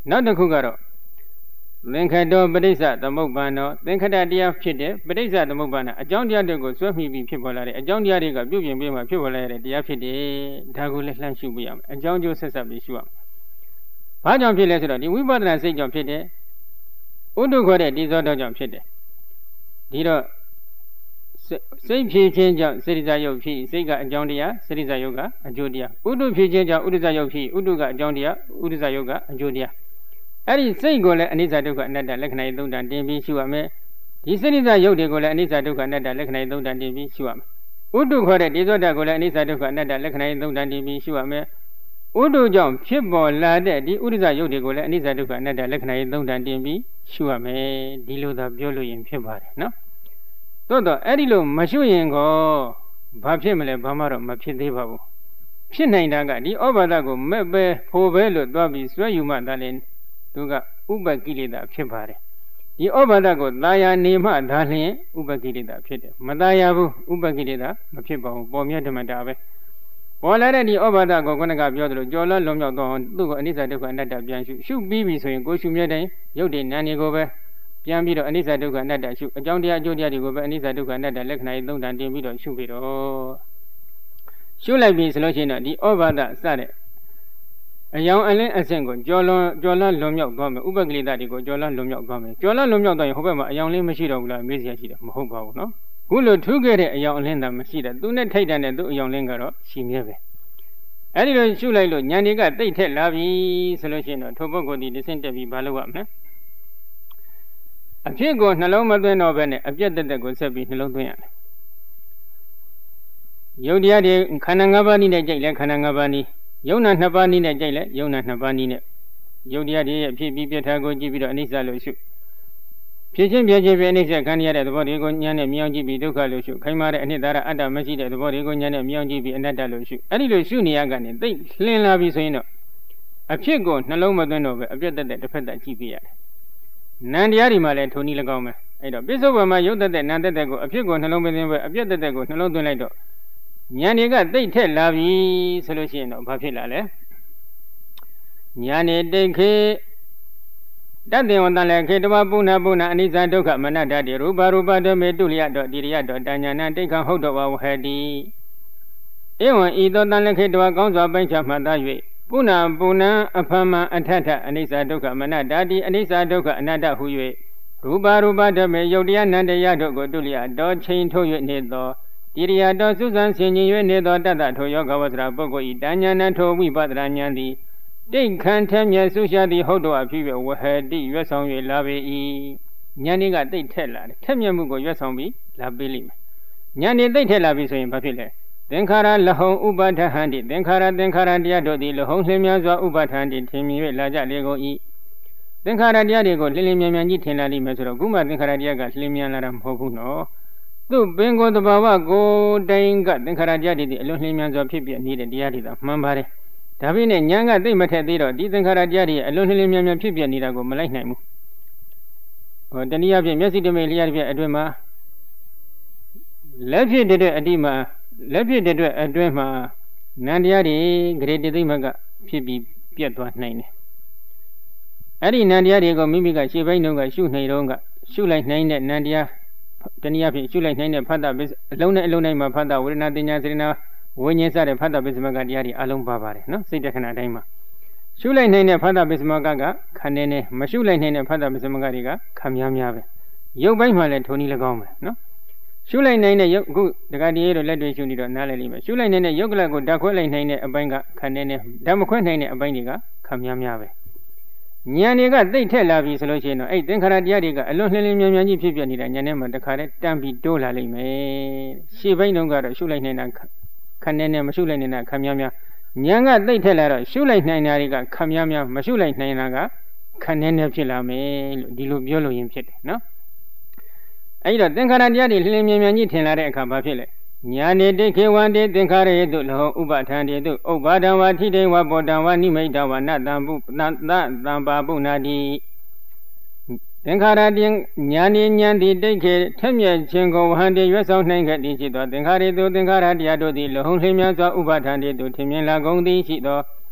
Speaker 1: နောက်တစ်ခုကတော့သင်္ခတ္တောပဋိစ္စသမုပ္ပန္နောသင်္ခတတရားဖြစ်တဲ့ပဋိစ္စသမုပ္ပန္နအကြောင်းတရားတွေကိုစွဲမိပြီးဖြစ်ပေါ်လာတဲ့အကြောင်းတရားတွေကပြုပြင်ပြီးမှဖြစ်ပေါ်လာတဲ့တရားဖြစ်တယ်ဒါကိုလည်းလှမ်းရှုပြရမယ်အကြောင်းကျိုးဆက်ဆက်ပြီးရှုရမယ်ဘာကြောင့်ဖြစ်လဲဆိုတော့ဒီဝိပဿနာစိတ်ကြောင့်ဖြစ်တယ်ဥဒုခေါ်တဲ့ဒီသောတောကြောင့်ဖြစ်တယ်ဒီတော့စိတ်ဖြစ်ခြင်းကြောင့်စေတစာယုတ်ဖြစ်စိတ်ကအကြောင်းတရားစေတစာယုတ်ကအကျိုးတရားဥဒုဖြစ်ခြင်းကြောင့်ဥဒုစာယုတ်ဖြစ်ဥဒုကအကြောင်းတရားဥဒုစာယုတ်ကအကျိုးတရားအဲ့ဒီစိတ်ကိုလည်းအနိစ္စဒုက္ခအနတ္တလက္ခဏာသုံးတန်တင်ပြီးရှုရမယ်ဒီစေတစာယုတ်တွေကိုလည်းအနိစ္စဒုက္ခအနတ္တလက္ခဏာသုံးတန်တင်ပြီးရှုရမယ်ဥဒုခေါ်တဲ့ဒီသောတာကိုလည်းအနိစ္စဒုက္ခအနတ္တလက္ခဏာသုံးတန်တင်ပြီးရှုရမယ်ဥဒုကြောင့်ဖြစ်ပေါ်လာတဲ့ဒီဥဒုစာယုတ်တွေကိုလည်းအနိစ္စဒုက္ခအနတ္တလက္ခဏာသုံးတန်တင်ပြီးရှုရမယ်ဒီလိုသာပြောလို့ရင်ဖြစ်ပါတယ်နော်သို့တော့အဲ့ဒီလိုမရှုရင်ကောဘာဖြစ်မလဲဘာမှတော့မဖြစ်သေးပါဘူးဖြစ်နိုင်တာကဒီဩဘာဒကိုမဲ့ပဲဖို့ပဲလို့သွားပြီးစွဲယူမှသာလဲသူကဥပကိလေသာဖြစ်ပါတယ်ဒီဩဘာဒကိုသာယာနေမှသာလျှင်ဥပကိလေသာဖြစ်တယ်မသာယာဘူးဥပကိလေသာမဖြစ်ပါဘူးပေါ်မြတ်ဓမ္မတာပဲပေါ်လာတဲ့ဒီဩဘာဒကိုခုနကပြောသလိုကြော်လွန်မြောက်တော့သူ့ကိုအနိစ္စဒုက္ခအနတ္တပြန်ရှုပြီးပြီဆိုရင်ကိုရှုမြဲတိုင်းရုပ်တည်နာနေကိုပဲပြန်ပြီးတော့အနိစ္စဒုက္ခအနတ္တရှုအကြောင်းတရားအကျိုးတရားတွေကိုပဲအနိစ္စဒုက္ခအနတ္တလက္ခဏာသုံးတန်တင်ပြီးတော့ရှုပြီးတော့ရှုလိုက်ပြီဆိုလို့ရှိရင်တော့ဒီဩဘာဒစတဲ့အယောင်အလင်းအဆင့်ကိုကြော်လွန်မြောက်သွားမယ်ဥပကိလေသာတွေကိုကြော်လွန်မြောက်သွားမယ်ကြော်လွန်မြောက်သွားရင်ဟိုဘက်မှာအယောင်လင်းမရှိတော့ဘူးလားမေးစရာရှိတယ်မဟုတ်ပါဘူးနော်ခုလိုထူးခဲ့တဲ့အယောင်အလင်းသာမရှိတဲ့သူနဲ့ထိတ်တန်တဲ့သူအယောင်လင်းကတော့ရှိမြဲပဲအဲ့ဒီလိုရှုလိုက်လို့ဉာဏ်တွေကတိတ်ထက်လာပြီဆိုလို့ရှိရင်တော့ထိုပုဂ္ဂိုလ်ဒီတစ်ဆင့်တက်ပြီးဘာလုပ်ရမလဲအဖြစ်ကိုနှလုံးမသွင်းတော့ဘဲနဲ့အပြတ်တက်တက်ကိုဆက်ပြီးနှလုံးသွင်းရတယ်ယုတ်တရားတွေခန္ဓာ၅ပါးနည်းနဲ့ကြိုက်လဲခန္ဓာ၅ပါးနည်းယုံနာ2ပါးနည်းနဲ့ကြိုက်လဲယုံနာ2ပါးနည်းနဲ့ယုတ်တရားတွေရဲ့ဖြစ်ပြီးပြထားကိုကြည့်ပြီးတော့အနိစ္စလို့ရှုဖြစ်ချင်းပြချင်းပြအနိစ္စခံရတဲ့သဘောတွေကိုဉာဏ်နဲ့မြင်အောင်ကြည့်ပြီးဒုက္ခလို့ရှုခိုင်းမာတဲ့အနှစ်သာရအတ္တမရှိတဲ့သဘောတွေကိုဉာဏ်နဲ့မြင်အောင်ကြည့်ပြီးအနတ္တလို့ရှုအဲ့ဒီလိုရှုနေရကနေသိလှင်လာပြီဆိုရင်တော့အဖြစ်ကိုနှလုံးမသွင်းတော့ပဲအပြတ်တက်တက်တစ်ဖက်သက်ကြည့်ပြရတယ်နံတရားတွေမှာလည်းထုံနည်း၎င်းပဲအဲ့တော့ပိဿုပံမှာယုတ်တက်တဲ့နံတက်တဲ့ကိုအဖြစ်ကိုနှလုံးမသွင်းပဲအပြတ်တက်တဲ့ကိုနှလုံးသွင်းလိုက်တော့ဉာဏ်တွေကတိတ်ထက်လာပြီဆိုလို့ရှိရင်တော့ဘာဖြစ်လာလဲဉာဏ်နဲ့တိတ်ခေတတ္တေဝတံလည်းခေတဝပုဏ္ဏအနိစ္စဒုက္ခမနတ္တတိရူပဓမေတုလျတောတိရိယတောတဉာဏတိတ်ခံဟုတ်တော်ဝဟတိဧဝံဤသောတံလည်းခေတဝကောင်းစွာပိုင်းခြားမှတ်သား၍ပုဏ္ဏအဖမအထထအနိစ္စဒုက္ခမနတ္တတိအနိစ္စဒုက္ခအနတ္တဟု၍ရူပဓမေယုတ်တရားနန္တရားတို့ကိုတုလျတောချိန်ထုတ်၍နေသောတိရိယတောစုစံဆင်ញင်၍နေသောတတ္တထိုယောဂဝဆရာပုဂ္ဂိုလ်ဤတဉာဏထိုဝိပဿနာဉာဏ်သည်တိတ်ခန့်ထမြတ်ဆုရှာသည်ဟုတ်တော်အဖြစ်ဝဟတိရွတ်ဆောင်၍လာပေ၏ဉာဏ်တွေကတိတ်ထက်လာတယ်ထက်မြတ်မှုကိုရွတ်ဆောင်ပြီးလာပေးလိမ့်မယ်ဉာဏ်တွေတိတ်ထက်လာပြီဆိုရင်ဘာဖြစ်လဲသင်္ခါရလဟုံဥပါဒဟံတိသင်္ခါရတရားတို့သည်လဟုံလျင်များစွာဥပါဒဟံတိထင်မြင်၍လာကြလေကုန်၏သင်္ခါရတရားတွေကိုလျင်လျင်မြန်မြန်ကြီးထင်လာလိမ့်မယ်ဆိုတော့ခုမှသင်္ခါရတရားကလျင်မြန်လာတာမဟုတ်ဘူးနော်သူ့ပင်ကိုယ်တဘာဝကိုတိုင်ကသင်္ခါရတရားတွေသည်အလွန်လျင်မြန်စွာဖြစ်ပြနေတဲ့တရားတွေသာမှန်ပါတယ်ဒါပေမဲ့ဉာဏ်ကသိမထက်သေးတော့ဒီသင်္ခါရတရားတွေအလွန်လျင်လျင်မြန်မြန်ဖြစ်ပြနေတာကိုမလိုက်နိုင်ဘူးတနည်းအားဖြင့်မျက်စိတမိတ်လျှက်ပြအတွင်းမှာလက်ဖြစ်တဲ့အတိမှာလက်ဖြစ်တဲ့အတွက်အတွင်းမှာနန္တရားတွေဂရေတိသိမကဖြစ်ပြီးပြတ်သွားနိုင်တယ်အဲ့ဒီနန္တရားတွေကိုမိမိကရှေ့ပိုင်းတုန်းကရှုနေတော့ကရှုလိုက်နိုင်တဲ့နန္တရားတနည်းအားဖြင့်ရှုလိုက်နိုင်တဲ့ဖတ်တာအလုံးနဲ့အလုံးတိုင်းမှာဖတ်တာဝေဒနာတင်ညာစေတနာဝိညာဉ်စတဲ့ဖတ်တာပစ္စမကတရားတွေအလုံးပါပါတယ်နော်စိတ်တခဏတိုင်းမှာရှုလိုက်နိုင်တဲ့ဖတ်တာပစ္စမကခဏနဲ့မရှုလိုက်နိုင်တဲ့ဖတ်တာပစ္စမကတွေကခများများပဲရုပ်ပိုင်းမှာလည်းထုံနည်း၎င်းပဲနော်ရှုလိုက်နိုင်တဲ့ရုပ်အခုဒကာတည်းတို့လက်တွေရှုနေတော့နားလည်လိမ့်မယ်ရှုလိုက်နိုင်တဲ့ရုပ်ကလကိုဓာတ်ခွဲလိုက်နိုင်တဲ့အပိုင်းကခဏနဲ့ဓာတ်မခွဲနိုင်တဲ့အပိုင်းတွေကခများများပဲဉာဏ်တွေကသိထက်လာပြီဆိုလို့ရှိရင်တော့အဲ့သင်္ခါရတရားတွေကအလွန်လျင်လျင်မြန်မြန်ကြီးဖြစ်ပြနေတာဉာဏ်ထဲမှာတခါတည်းတန်းပြီးတိုးလာလိမ့်မယ်ရှေ့ပိုင်းတုန်းကတော့ရှုလိုက်နိုင်တာခဏနဲ့မရှုလိုက်နိုင်တာခများများဉာဏ်ကသိထက်လာတော့ရှုလိုက်နိုင်တာတွေကခများများမရှုလိုက်နိုင်တာကခဏနဲ့ဖြစ်လာမယ်လို့ဒီလိုပြောလို့ရင်ဖြစ်တယ်နော်အဲ့တော့သင်္ခါရတရားတွေလျင်လျင်မြန်မြန်ကြီးထင်လာတဲ့အခါဘာဖြစ်လဲညာနေတိခေဝန္တိသင်္ခါရယေတုလောဥပဋ္ဌာန်တေတုဥပ္ပါဒံဝါထိတေဝပောတံဝါနိမိတဝါနတံပုသံပါပုနာတိသင်္ခါရတင်ညာနေဉာဏ်တိတိခေထက်မြက်ခြင်းကိုဝဟန်တေရွတ်ဆောင်နိုင်ခဲ့သည်ရှိသောသင်္ခါရတုသင်္ခါရတရားတို့သည်လောဟုံလျင်များစွာဥပဋ္ဌာန်တေတုထင်မြင်လာကုန်သည်ရှိသော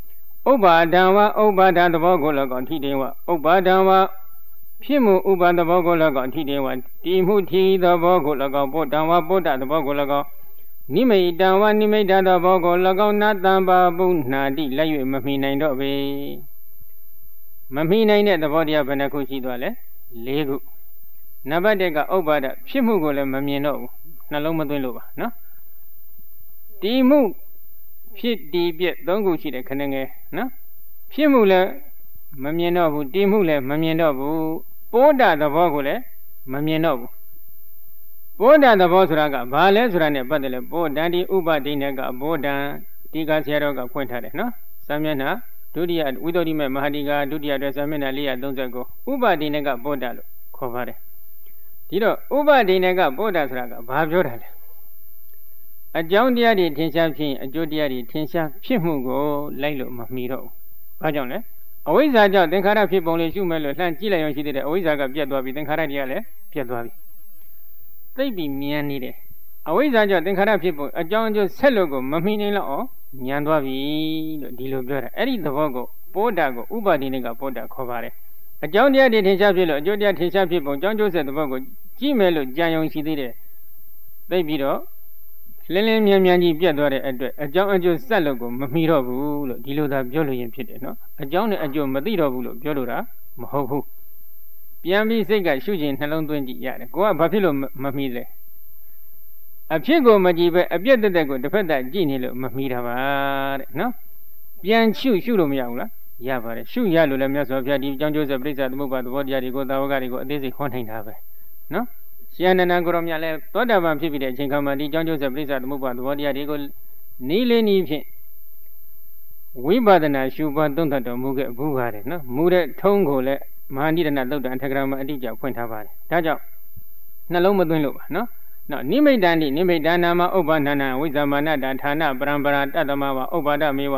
Speaker 1: ဥပါဒံဝဥပါဒသဘောကို၎င်းထိတယ်ဝဥပါဒံဝဖြစ်မှုဥပါသဘောကို၎င်းထိတယ်ဝတည်မှုထီသဘောကို၎င်းပုဒ္ဒံဝပုဒ္ဒသဘောကို၎င်းနိမိတံဝနိမိတသဘောကို၎င်းနာတံပါပုဏ္ဏတိလက်၍မမီနိုင်တော့ပေမမီနိုင်တဲ့သဘောတရားဘယ်နှခုရှိသွားလဲ၄ခုနံပါတ်၁ကဥပါဒဖြစ်မှုကိုလည်းမမြင်တော့ဘူးနှလုံးမသွင်းလို့ပါနော်တည်မှုဖြစ်တည်ပြက်၃ခုရှိတယ်ခဏငယ်နော်ဖြစ်မှုလည်းမမြင်တော့ဘူးတည်မှုလည်းမမြင်တော့ဘူးပိုးတာသဘောကိုလည်းမမြင်တော့ဘူးပိုးတာသဘောဆိုတာကဘာလဲဆိုတာနဲ့ပတ်သက်လဲပိုးတန်ဒီဥပဒိနေကဘောဓံဒီကဆရာတော်ကဖွင့်ထားတယ်နော်စာမျက်နှာဒုတိယဝိသုဒ္ဓိမေမဟာဒီကဒုတိယအတွက်စာမျက်နှာ439ဥပဒိနေကဘောဓလို့ခေါ်ပါတယ်ဒီတော့ဥပဒိနေကဘောဓဆိုတာကဘာပြောတာလဲအကြောင်းတရားတွေထင်ရှားဖြစ်အကျိုးတရားတွေထင်ရှားဖြစ်မှုကိုလိုက်လို့မမီတော့ဘူး။ဘာကြောင့်လဲ။အဝိဇ္ဇာကြောင့်သင်္ခါရဖြစ်ပုံလေးရှုမဲ့လို့လှမ်းကြည့်လိုက်ရင်ရှိသေးတယ်အဝိဇ္ဇာကပြတ်သွားပြီသင်္ခါရတွေကလည်းပြတ်သွားပြီ။သိပြီးမြင်နေတယ်။အဝိဇ္ဇာကြောင့်သင်္ခါရဖြစ်ပုံအကြောင်းအကျိုးဆက်လို့ကိုမမီနိုင်တော့အောင်ဉာဏ်သွားပြီလို့ဒီလိုပြောတာ။အဲ့ဒီသဘောကိုပိုးတာကိုဥပါဒိနေကပိုးတာခေါ်ပါတယ်။အကြောင်းတရားတွေထင်ရှားဖြစ်လို့အကျိုးတရားထင်ရှားဖြစ်ပုံအကြောင်းအကျိုးဆက်သဘောကိုကြည့်မဲ့လို့ကြံယုံရှိသေးတယ်။သိပြီးတော့လင်းလင်းမြန်မြန်ကြီးပြတ်သွားတဲ့အတွက်အကြောင်းအကျိုးဆက်လို့ကိုမမီတော့ဘူးလို့ဒီလိုသာပြောလို့ရင်ဖြစ်တယ်နော်အကြောင်းနဲ့အကျိုးမသိတော့ဘူးလို့ပြောလို့တာမဟုတ်ဘူးပြန်ပြီးစိတ်ကရှုကျင်နှလုံးသွင်းကြည့်ရတယ်ကိုကဘာဖြစ်လို့မမီလဲအဖြစ်ကိုမကြည့်ပဲအပြည့်တက်တက်ကိုတစ်ဖက်သက်ကြည့်နေလို့မမီတာပါတဲ့နော်ပြန်ရှုလို့မရဘူးလားရပါတယ်ရှုရလို့လည်းမြတ်စွာဘုရားဒီအကြောင်းကျိုးဆက်ပြိဿသမုပ္ပါသဘောတရားတွေကိုသာဝကတွေကိုအသေးစိတ်ဟောနိုင်တာပဲနော်ရှင်အနန္ဒကိုရောမြတ်လည်းသောတာပန်ဖြစ်ပြီးတဲ့အချိန်ခါမှာဒီကြောင့်ကျိုးဆက်ပြိဿသမုပ္ပါသဘောတရားတွေကိုနီးလေးနီးဖြင့်ဝိပဿနာရှုပွားသုံးသပ်တော်မူခဲ့ဘူးပါတယ်နော်မူတဲ့ထုံးကိုလည်းမဟာနိဒနာသုတ်တံအထက်ကရာမှာအတိအကျဖွင့်ထားပါတယ်ဒါကြောင့်နှလုံးမသွင်းလို့ပါနော်နိမိတံတိနိမိတံနာမဥပ္ပန္နနာဝိဇ္ဇမာနတဌာနပရံပရာတတ္တမဝဥပ္ပါဒမေဝ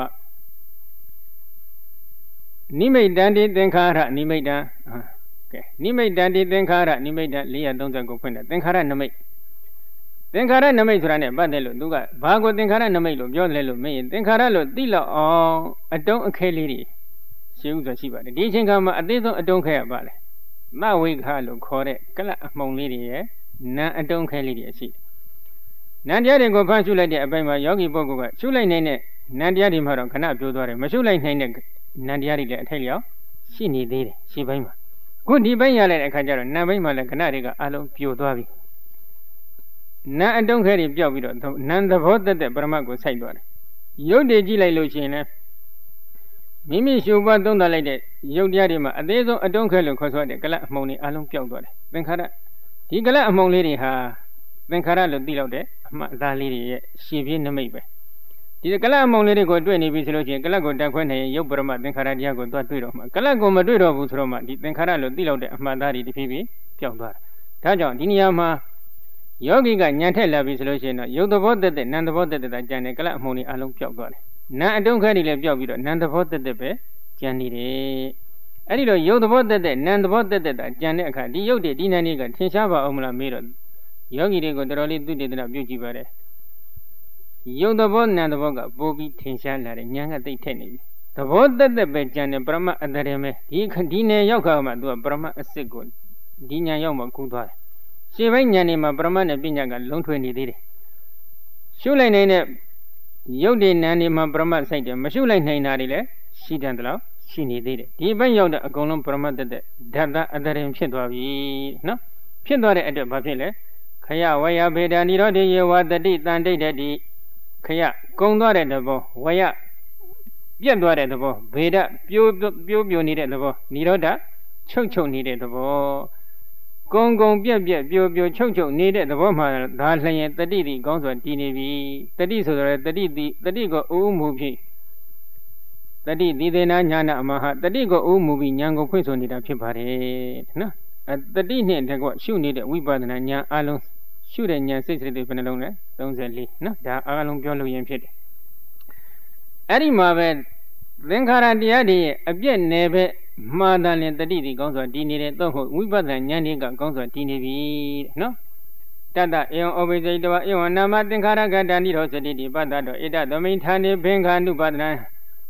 Speaker 1: နိမိတံတိသင်္ခါရနိမိတံကဲနိမိတံတိသင်္ခါရနိမိတံ430ကိုဖွင့်တယ်သင်္ခါရနမိတ်သင်္ခါရနမိတ်ဆိုတာနဲ့ပတ်သက်လို့သူကဘာကိုသင်္ခါရနမိတ်လို့ပြောတယ်လို့မင်းရင်သင်္ခါရလို့သိလောက်အောင်အတုံးအခဲလေးတွေရှိဥစွာရှိပါတယ်ဒီအချိန်ခါမှာအသေးဆုံးအတုံးခဲရပါလေသဝိခလို့ခေါ်တဲ့ကလအမှုံလေးတွေရဲ့နာအတုံးခဲလေးတွေရှိနံတရားတွေကိုဖန်ရှုလိုက်တဲ့အပိုင်းမှာယောဂီပုဂ္ဂိုလ်ကရှုလိုက်နိုင်တဲ့နံတရားတွေမှာတော့ခဏပြောသွားတယ်မရှုလိုက်နိုင်တဲ့နံတရားတွေလည်းအထိုက်လျောက်ရှိနေသေးတယ်ရှေ့ပိုင်းမှာခုဒီပိုင်းရတဲ့အခါကျတော့နံပိုင်းမှာလည်းခဏတွေကအလုံးပြိုသွားပြီနံအတုံးခဲတွေပျောက်ပြီးတော့နံသဘောတက်တဲ့ပရမတ်ကိုစိုက်သွားတယ်ရုပ်တွေကြည့်လိုက်လို့ရှိရင်လည်းမိမိရှုပွားသုံးသပ်လိုက်တဲ့ရုပ်တရားတွေမှာအသေးဆုံးအတုံးခဲလို့ခေါ်ဆိုတဲ့ကလအမှုံတွေအလုံးပျောက်သွားတယ်သင်္ခါရဒီကလအမှုံလေးတွေဟာသင်္ခါရလို့သိလောက်တဲ့အမှတ်အသားလေးတွေရဲ့ရှည်ပြင်းနမိတ်ပဲဒီကလအမှုံလေးတွေကိုတွေ့နေပြီဆိုလို့ရှိရင်ကလကိုတက်ခွဲနေရင်ရုပ်ပရမတ်သင်္ခါရတရားကိုသွားတွေ့တော့မှကလကိုမတွေ့တော့ဘူးဆိုတော့မှဒီသင်္ခါရလို့သိလောက်တဲ့အမှတ်အသားတွေတဖြည်းဖြည်းပျောက်သွားတယ်ဒါကြောင့်ဒီနေရာမှာယောဂီကညံထက်လာပြီဆိုလို့ရှိရင်တော့ယုတ်သဘောတက်တဲ့နံသဘောတက်တဲ့ကြံတဲ့ကလအမှုံလေးအလုံးပျောက်သွားတယ်နံအတုံးခဲတွေလည်းပျောက်ပြီးတော့နံသဘောတက်တဲ့ပဲကြံနေတယ်အဲ့ဒီတော့ယုတ်သဘောတက်တဲ့နံသဘောတက်တဲ့ကြံတဲ့အခါဒီယုတ်တွေဒီနံတွေကထင်ရှားပါအောင်မလားမေးတော့ယောဂီတွေကိုတော်တော်လေးသူတည်တဲ့ပြုကြည့်ပါတယ်ယုတ်သဘောနံသဘောကပိုပြီးထင်ရှားလာတယ်ဉာဏ်ကသိထက်နေပြီသဘောတက်တဲ့ပဲကြံတဲ့ပရမတ်အတရေမဲဒီနယ်ရောက်ခါမှသူကပရမတ်အစစ်ကိုဒီဉာဏ်ရောက်မှကူးသွားတယ်ရှေ့ပိုင်းဉာဏ်နေမှာပရမတ်နဲ့ပညာကလုံးထွေနေသေးတယ်ရှုလိုက်နေတဲ့ရုပ်တွေနံနေမှာပရမတ်စိုက်တယ်မရှုလိုက်နိုင်တာတွေလည်းရှိတယ်တလို့ရှိနေသေးတယ်ဒီဘက်ရောက်တဲ့အကုန်လုံးပရမတ်တက်တဲ့ဓာတ်သားအတရင်ဖြစ်သွားပြီနော်ဖြစ်သွားတဲ့အတွက်ဘာဖြစ်လဲခယဝယဗေဒာနိရောဓေယဝတတိတန်တိတ်တိခယကုံသွားတဲ့သဘောဝယပြတ်သွားတဲ့သဘောဗေဒပြိုးနေတဲ့သဘောနိရောဓချုပ်နေတဲ့သဘောကုံပြက်ပြိုးချုပ်နေတဲ့သဘောမှာဒါလျင်တတိတိကောင်းစွာတည်နေပြီတတိဆိုတော့တတိကိုဥဥမှုဖြစ်တတိသီသေနာညာနာအမဟာတတိကိုဥမှုပြီးဉာဏ်ကိုဖွင့်ဆိုနေတာဖြစ်ပါတယ်နော်တတိနဲ့တကွရှုနေတဲ့ဝိပဿနာဉာဏ်အလုံးရှုတဲ့ဉာဏ်စိတ်စိတ်တွေဘယ်နှလုံးလဲ34နော်ဒါအလုံးပြောလို့ရင်ဖြစ်တယ်အဲ့ဒီမှာပဲသင်္ခါရတရားတွေရဲ့အပြည့်နယ်ပဲမှားတယ်တတိတိကောင်းစွာတည်နေတယ်တော့ဟုတ်ဝိပဿနာဉာဏ်တွေကကောင်းစွာတည်နေပြီနော်တတဧဝံဩဘိဇိတဝဧဝံနာမသင်္ခါရကတ္တနိရောဓစတိတိပတ္တတောဣဒသမိဌာနေဘင်္ဂ ानु ပဒနာ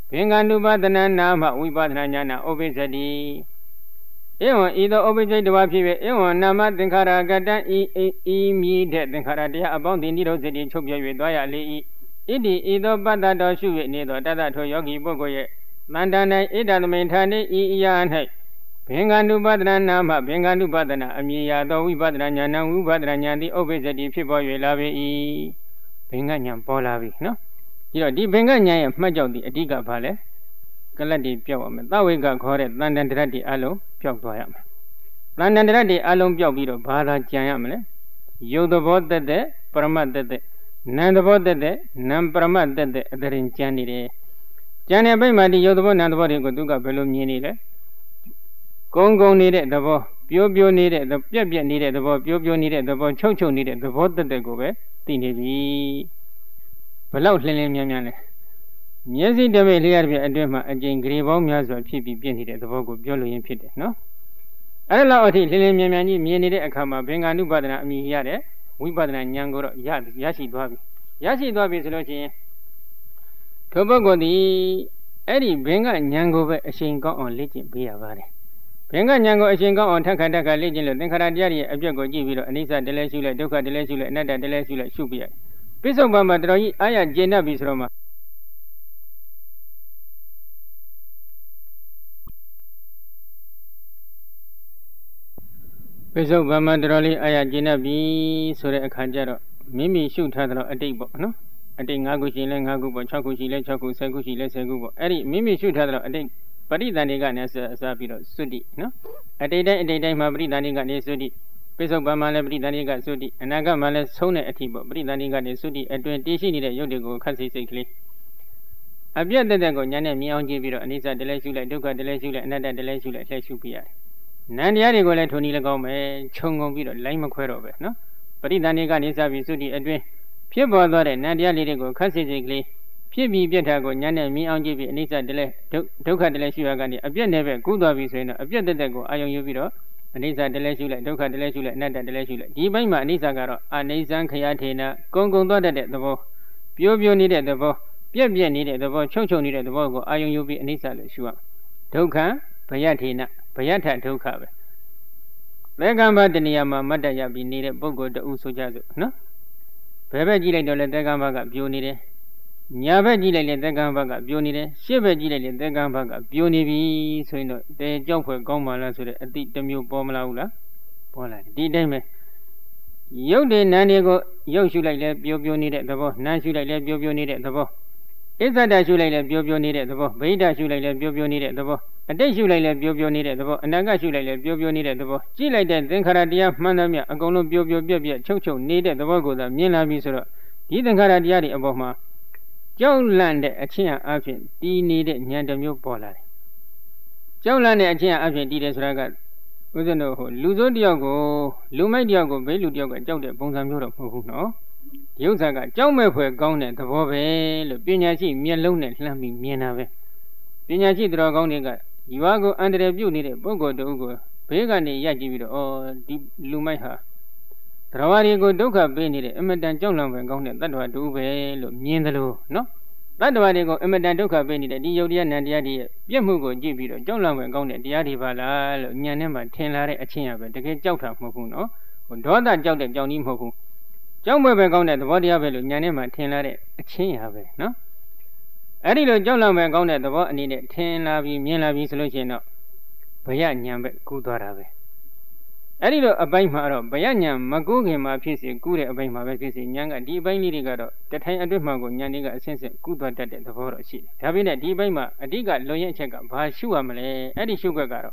Speaker 1: Benganu Badana Nama Wibadana Yana Obesadi. Ewan either obey the wapi, Ewan Nama Dinkara Gada immediate Dinkaradia about the needle city Chopia with Doya Lee. Idi either Badada Shu neither Dada to Yogi Bogoye. Mandana Ida the Maintane Ian Hay. Benganu Badana Nama, Benganu Badana, Amia, though we Badana, we Badana, the obesity people you love e. Benganyam Polavi, no? You know, the Benganya, much of the Adiga Valley. Kaladi Piawam, Tawiga correct, London Radi Alo, Piawam. London Radi Alum Piawito, Bada Jayamle, you the boat that the Paramat that the Nan the boat that the Nam Paramat that the in Janide. Jania Bay Madi Yodo, and the body go to Gabelum needed. Congo needed the boat, Pio needed, the Pia needed the boat, Pio needed the boat, Chocho needed the boat that they go away, Tinibi. Below Lilian. Yes, the way here at Dema and Jane Greybaum has a PB painted the Vogue of Jolly Pit, no? I allow it, Lilian, me needed a comma, bring a new button at me yard, we button and Yango Yad, Yashi Dwabi. Yashi Dwabi is lodging. Tobago the Eddie Benga and Yango a shingo on Legend be a valley. Benga Yango a shingo on Takataka Legend, then Karadiari, a Jago Givilo, Anisa de Lesula, Doka de Lesula, Nada de Lesula, Shubia. Piso Bamba Droi, Aya Jena Bisroma. Piso Bamba Droli, Aya Jena B. Sore Kanjaro. Mimi shoot her a day book, no? I think Agushi, Langagu, Chakushi, Chaku, Sagushi, Lesagu. Eddie, Mimi shoot her a day. But it than again as a Sabiro, Sudi, no? A day, Mabri, Daniga, Sudi. Piso Bama, Bridaniga, Sudi, and Naga Mala Sona at Tibo, Bridaniga, Sudi, and 20 needed Yodigo, Kasi sickly. I bear the go, Yana, Mian Giviro, Anisa de Lesula, Duca de Lesula, and Nada de Lesula, Lesupia. Nandiarigo let Tonila Gome, Chongo Viro, Lima Quero, no? But it than again is Sudi, Edwin. Piebo, Nandia Lidigo, Kasi sickly. Pibi Bietago, Yana, Mian Givi, Anisa de Duca de Lesua, a beer never good of his a beer the go, Ion Uviro. Anisa de Lesula, Doka de Lesula, Nada de Lesula. Dibama Anisa Garo, Anisan Kayatena, Gongo dotted the bow. Pio needed the bow. Pia needed the bow. Chocho needed the bow. Ion Ubi Anisa Lesua. Doka, Payatina, Payata Doka. Begamba de Niama, Madaya be needed Bogo de Usojazo, no? Pebagile de Legamaga, Bunide. Nyabagile de Gambaga, Bunide. Shibagile de Gambaga, Bunibi, so you know, they jump for Gomala so that the new Bomalaula. Pola, Dideme. You did Nanigo, you should like let Bio needed the bow, Nan should like let Bio needed the bow. Is that I should like let Bio needed the bow, Veda should like let Bio needed the bow, a day should like let Bio needed the bow, and Naga should like let Bio needed the bow. She like that, then Karadia, Manamia, a Golo Bio, Chocho needed the Vogo, the Mila Visora. Didn't Karadiari above ma. John landed a chair option, D needed Nyandamu Pola. John landed a chair option, D is ragat. With no Luzo Diogo, Lumai Diogo, Belu Diogo, Joe Bonsamuro, no? Yosaga, Jome were gone at the Bove, Pinachi, Mialone, Lambi, Mianave. Pinachi Dragoniga, Yuago under the view needed Bogo Dogo, Pegani Yajivido, or Deep Lumaiha. Trawarigo Doka Benny, Emedan Jolam were gone at that one do well, Miendalo, no? That one they go, Emedan Doka Benny, the Diodian and the idea, Yamugo, Jibido, Jolam were gone at the Adivala, Nyanema, Tenare, a chin, but the get Jota Mokuno, or Doda Jota Johnny Moku. John were gone at the body of Yanema, Tenare, a chin of it, no? Adido Jolam were gone at the body needed 10 lavi, Mielavi solution, Bayanyam, Kudarabe. Adido a Baimaro, Bayanyam, Magogi, my piece, good at Baima, piece, young and D. Baini Rigado, that I do Mago, Yaniga, sense good at the Voro sheet. Having a D. Baima, a diga, Loyan check up, Bashuamale, Adi Sugar Garo.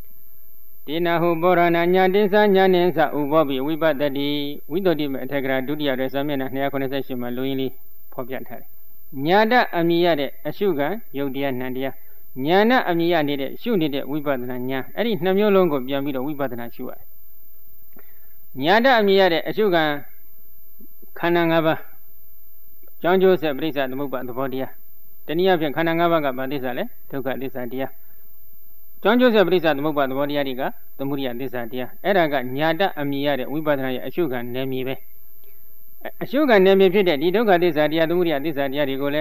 Speaker 1: Dina who Borana Yandisa Yanensa, Ubobi, we bought the D. We don't even take a duty as a man and air conversation, my Louis Popiat. Nyada Amiade, a sugar, Yodia Nandia. Nyana Amia needed, she needed, we bought the Nanya. I didn't know longer Biamido, we bought the Nashua. Nyada Amiade, a sugar, Kanangaba. John Joseph Brisa, the move at the body. The Niapian Kanangaba by this ale, took out this idea. John Joseph Brisa, the move at the body, the Muria, this idea. Eraga, Nyada Amiade, we bought a sugar, Nemibe. A sugar name fitted, you don't got this idea, the Muria, this idea, Rigole.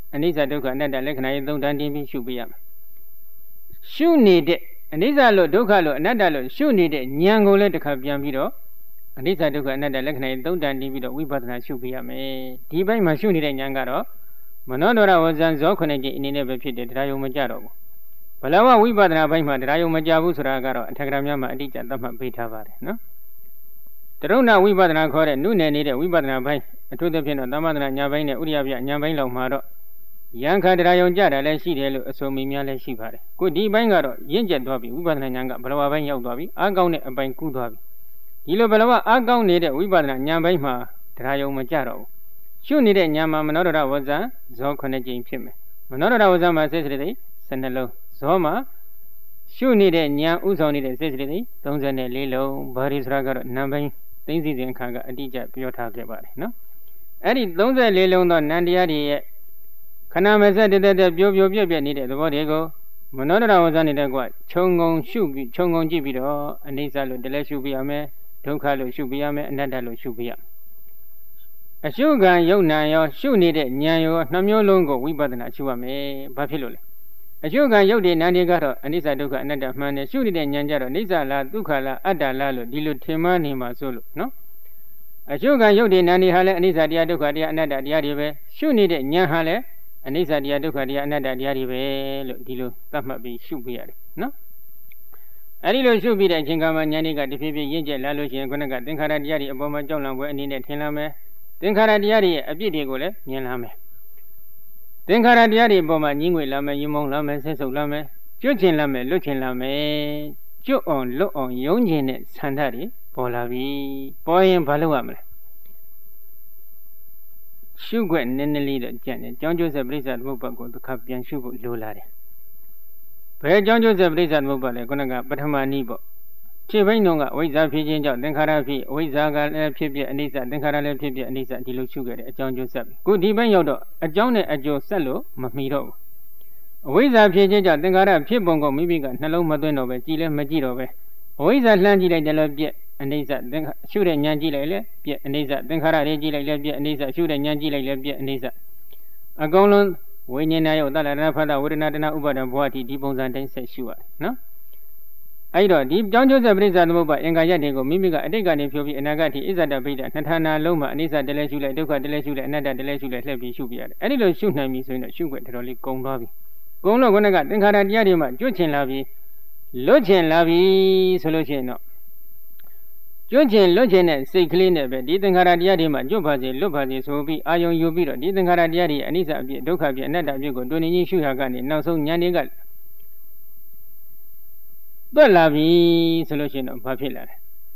Speaker 1: အနိစ္စဒုက္ခအနတ္တလက္ခဏာရဲ့သုံးတန်တင်းပြီးရှုပြရမယ်ရှုနေတဲ့အနိစ္စလို့ဒုက္ခလို့အနတ္တလို့ရှုနေတဲ့ဉာဏ်ကိုလည်းတစ်ခါပြန်ပြီးတော့အနိစ္စဒုက္ခအနတ္တလက္ခဏာရဲ့သုံးတန်တင်းပြီးတော့ဝိပဿနာရှုပြရမယ်ဒီဘက်မှာရှုနေတဲ့ဉာဏ်ကတော့မနောဒရဝဇံဇောခုနှစ်ကြိမ်အနေနဲ့ပဲဖြစ်တယ်တရားယုံမကြတော့ဘူးဘလဝဝိပဿနာဘက်မှာတရားယုံမကြဘူးဆိုတာကတော့အထက်ကရာများမှာအတိအကျသတ်မှတ်ပေးထားပါတယ်နော်တရုဏဝိပဿနာခေါ်တဲ့နုနယ်နေတဲ့ဝိပဿနာဘက်အထူးသဖြင့်တော့သမထနာညာဘက်နဲ့ဥရိယပြညာဘက်လောက်မှာတော့ယံခါတရားယုံကြတာလည်းရှိတယ်လို့အဆိုမိများလည်းရှိပါတယ်ခုဒီဘက်ကတော့ရင့်ကျက်သွားပြီဝိပဿနာဉာဏ်ကဘလဝဘက်ရောက်သွားပြီအားကောင်းတဲ့အပိုင်းကူးသွားပြီဒီလိုဘလဝအားကောင်းနေတဲ့ဝိပဿနာဉာဏ်ဘက်မှာတရားယုံမကြတော့ဘူးရှုနေတဲ့ဉာဏ်မှာမနောဒရဝဇံဇောခုနှစ်ကြိမ်ဖြစ်မယ်မနောဒရဝဇံမှာစိတ်စိတ္တိ12လုံးဇောမှာရှုနေတဲ့ဉာဏ်ဥဆောင်နေတဲ့စိတ်စိတ္တိ34လုံးဘာရီဆိုတာကတော့နံပိုင်းသိသိစဉ်အခါကအတိအကျပြောထားခဲ့ပါတယ်နော်အဲ့ဒီ34လုံးသောနန္တရားတွေရဲ့ခဏမဆက်တည်းပြိုပြက်ပြက်နေတဲ့သဘောတွေကိုမနောဒရဝဇ္ဇနေတဲ့ကွခြုံငုံရှုပြီးခြုံငုံကြည့်ပြီးတော့အနိစ္စလို့တလဲရှုပြရမယ်ဒုက္ခလို့ရှုပြရမယ်အနတ္တလို့ရှုပြရမယ်အရှုခံယုံနာရောရှုနေတဲ့ဉာဏ်ရောနှမျိုးလုံးကိုဝိပဿနာရှုရမယ်ဘာဖြစ်လို့လဲအရှုခံယုတ်တဲ့နာနေကတော့အနိစ္စဒုက္ခအနတ္တမှန်တယ်ရှုနေတဲ့ဉာဏ်ကြတော့အနိစ္စလားဒုက္ခလားအတ္တလားလို့ဒီလိုထင်မှနေမှာဆိုလို့နော်အရှုခံယုတ်တဲ့နာနေဟာလည်းအနိစ္စတရားဒုက္ခတရားအနတ္တတရားတွေပဲရှုနေတဲ့ဉာဏ်ဟာလည်းအနိစ္စတရားဒုက္ခတရားအနတ္တတရားတွေပဲလို့ဒီလိုသတ်မှတ်ပြီးရှုပြရတယ်နော်အဲဒီလိုရှုပြီးတဲ့အချိန်ကမှဉာဏ်တွေကတဖြည်းဖြည်းရင့်ကျက်လာလို့ရှိရင်ခုနကသင်္ခါရတရားတွေအပေါ်မှာကြောက်လန့်ပွဲအနေနဲ့ထင်လာမယ်သင်္ခါရတရားတွေရဲ့အပြစ်တွေကိုလည်းမြင်လာမယ်သင်္ခါရတရားတွေအပေါ်မှာညှင်းငွေလာမယ်ယဉ်မုံလာမယ်ဆက်ဆုပ်လာမယ်ကျွတ်ချင်လာမယ်လွတ်ချင်လာမယ်ကျွတ်အောင်လွတ်အောင်ယုံကျင်တဲ့ဆန္ဒတွေပေါ်လာပြီပေါ်ရင်ဘာလုပ်ရမလဲရှုခွက်နည်းနည်းလေးတော့ကြံ့တယ်ကြောင်းကျိုးဆက်ပြိဿသမုပ္ပါကိုတစ်ခါပြန်ရှုဖို့လိုလာတယ်ဘယ်ကြောင်းကျိုးဆက်ပြိဿသမုပ္ပါလဲခုနကပထမနည်းပေါ့ခြေဘိန်းတုံးကဝိဇ္ဇာဖြစ်ခြင်းကြောင့်သင်္ခါရဖြစ်ဝိဇ္ဇာကလည်းဖြစ်ဖြစ်အနိစ္စသင်္ခါရလည်းဖြစ်ဖြစ်အနိစ္စဒီလိုရှုခဲ့တယ်အကြောင်းကျိုးဆက်ပြီခုဒီဘက်ရောက်တော့အကြောင်းနဲ့အကျိုးဆက်လို့မမီတော့ဘူးအဝိဇ္ဇာဖြစ်ခြင်းကြောင့်သင်္ခါရဖြစ်ပုံကိုမိမိကနှလုံးမသွင်းတော့ပဲကြည်လည်းမကြည့်တော့ပဲအဝိဇ္ဇာလှမ်းကြည့်လိုက်တယ်လို့ပြက်အနိစ္စရှုတဲ့ဉာဏ်ကြည့်လိုက်လဲပြက်အနိစ္စသင်္ခါရတွေကြည့်လိုက်လဲပြက်အနိစ္စရှုတဲ့ဉာဏ်ကြည့်လိုက်လဲပြက်အနိစ္စအကုန်လုံးဝိညာဉ်နာယုတ်တလရဏဖတ်တာဝေဒနာတဏဥပါဒံဘဝတိဒီပုံစံတိုင်းဆက်ရှုရတယ်နော်အဲ့တော့ဒီကြောင်းကျိုးဆက်ပရိစ္ဆာသမုပ္ပါအင်္ဂါရက်တွေကိုမိမိကအတိတ်ကနေဖြိုးပြီးအနာဂတ်ထိအစ္ဆဒပိဋကနှစ်ဌာနာလုံးမှာအနိစ္စတလဲရှုလိုက်ဒုက္ခတလဲရှုလိုက်အနတ္တတလဲရှုလိုက်လှည့်ပြီးရှုပြရတယ်အဲ့ဒီလိုရှုနိုင်ပြီဆိုရင်တော့ရှုခွင့်တော်တော်လေးကုံသွားပြီကုံတော့ခုနကသင်္ခါရတရားတွေမှာကျွတ်ချင်လာပြီလွတ်ချင်လာပြီဆိုလို့ရှိရင်တော့ကျွတ်ချင်လွတ်ချင်တဲ့စိတ်ကလေးနဲ့ပဲဒီသင်္ခါရတရားတွေမှာကျွတ်ပါစေလွတ်ပါစေဆိုပြီးအာယုံယူပြီးတော့ဒီသင်္ခါရတရားတွေအနိစ္စအပြည့်ဒုက္ခအပြည့်အနတ္တအပြည့်ကိုတွင်နေကြီးရှုရကနေနောက်ဆုံးဉာဏ်တွေကတွက်လာပြီဆိုလို့ရှိရင်တော့ဘာဖြစ်လာလဲ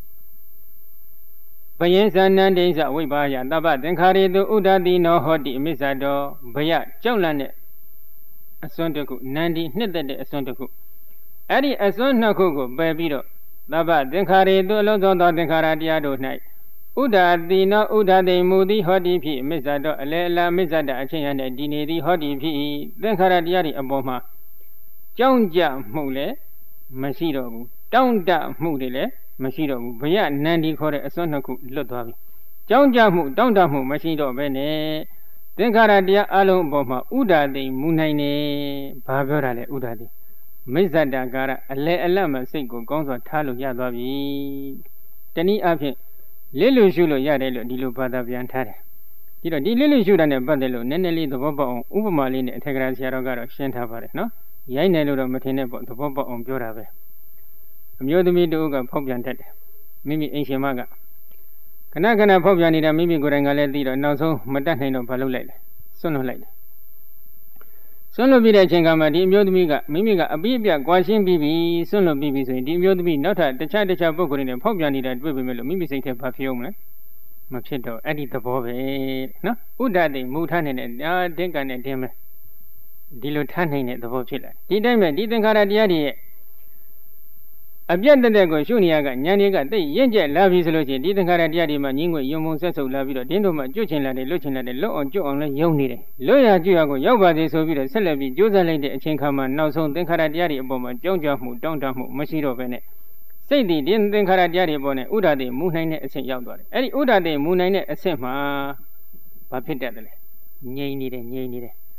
Speaker 1: ဘယင်းသန္တန်ဒိဋ္ဌဝိပါယတပ္ပသင်္ခါရေတုဥဒ္ဒတိနောဟောတိအမိစ္ဆတောဘယကြောက်လန့်တဲ့အစွန်းတစ်ခုနန္ဒီနှစ်သက်တဲ့အစွန်းတစ်ခုအဲ့ဒီအစွန်းနှစ်ခုကိုပယ်ပြီးတော့တပ္ပသင်္ခါရေတုအလုံးစုံသောသင်္ခါရတရားတို့၌ဥဒ္ဒတိနောဥဒ္ဒတိမူသည်ဟောတိဖြစ်အမိစ္ဆတောအလေအလာအမိစ္ဆတအချင်းရတဲ့ဒီနေသည်ဟောတိဖြစ်သင်္ခါရတရားတွေအပေါ်မှာကြောင်းကြမှုလေမရှိတော့ဘူးတောင့်တမှုတွေလည်းမရှိတော့ဘူးဘယနန္ဒီခေါ်တဲ့အစွန်းနှစ်ခုလွတ်သွားပြီကြောင်းကြမှုတောင့်တမှုမရှိတော့ဘဲနဲ့သင်္ခါရတရားအလုံးအပေါ်မှာဥဒ္ဒတိမူနိုင်နေဘာပြောတာလဲဥဒ္ဒတိမိစ္ဆတကာရအလေအလတ်မစိတ်ကိုကောင်းစွာထားလို့ရသွားပြီတနည်းအားဖြင့်လစ်လူရှုလို့ရတယ်လို့ဒီလိုဘာသာပြန်ထားတယ်ဒီတော့ဒီလစ်လူရှုတာနဲ့ပတ်သက်လို့နည်းနည်းလေးသဘောပေါက်အောင်ဥပမာလေးနဲ့အထက်ကရာဆရာတော်ကတော့ရှင်းထားပါတယ်နော်ရိုင်းတယ်လို့တော့မထင်နဲ့ပေါ့သဘောပေါက်အောင်ပြောတာပဲအမျိုးသမီးတို့ကဖောက်ပြန်တတ်တယ်မိမိအိမ်ရှင်မကခဏခဏဖောက်ပြန်နေတာမိမိကိုယ်တိုင်ကလည်းသိတော့နောက်ဆုံးမတတ်နိုင်တော့ဘာလုပ်လိုက်လဲဆွန့်လွတ်လိုက်တယ်ဆွန့်လွတ်ပြီးတဲ့အချိန်ကမှဒီအမျိုးသမီးကမိမိကအပြည့်အပြတ်ကွာရှင်းပြီးပြီဆွန့်လွတ်ပြီးပြီဆိုရင်ဒီအမျိုးသမီးနောက်ထပ်တခြားပုဂ္ဂိုလ်တွေနဲ့ဖောက်ပြန်နေတာတွေ့ပေမဲ့လို့မိမိစိတ်ထဲဘာဖြစ်အောင်လဲမဖြစ်တော့အဲ့ဒီသဘောပဲနော်ဥဒ္ဒတိမူထားနေတဲ့တင်းကန်နဲ့တင်းပဲဒီလိုထားနိုင်တဲ့သဘောဖြစ်လာဒီတိုင်းပဲဒီသင်္ခါရတရားတွေရဲ့အပြတ်တက်ကိုရှုနေရကဉာဏ်တွေကသိရင့်ကျက်လာပြီဆိုလို့ရှိရင်ဒီသင်္ခါရတရားတွေမှာညင်းငွေယုံမုံဆက်ဆုပ်လာပြီးတော့တင်းတို့မှကျွတ်ချင်လာတယ်လွတ်ချင်လာတယ်လွတ်အောင်ကျွတ်အောင်လည်းယုံနေတယ်လွတ်ရကျွတ်ရကိုရောက်ပါသေးဆိုပြီးတော့ဆက်လက်ပြီးကြိုးစားလိုက်တဲ့အချိန်ခါမှာနောက်ဆုံးသင်္ခါရတရားတွေအပေါ်မှာကြောင်းကြမှုတောင်းတမှုမရှိတော့ဘဲနဲ့စိတ်တည်ဒီသင်္ခါရတရားတွေပေါ်နဲ့ဥဒ္ဒတိမူနိုင်တဲ့အဆင့်ရောက်သွားတယ်အဲ့ဒီဥဒ္ဒတိမူနိုင်တဲ့အဆင့်မှာဘာဖြစ်တတ်တယ်လဲငြိမ်နေတယ်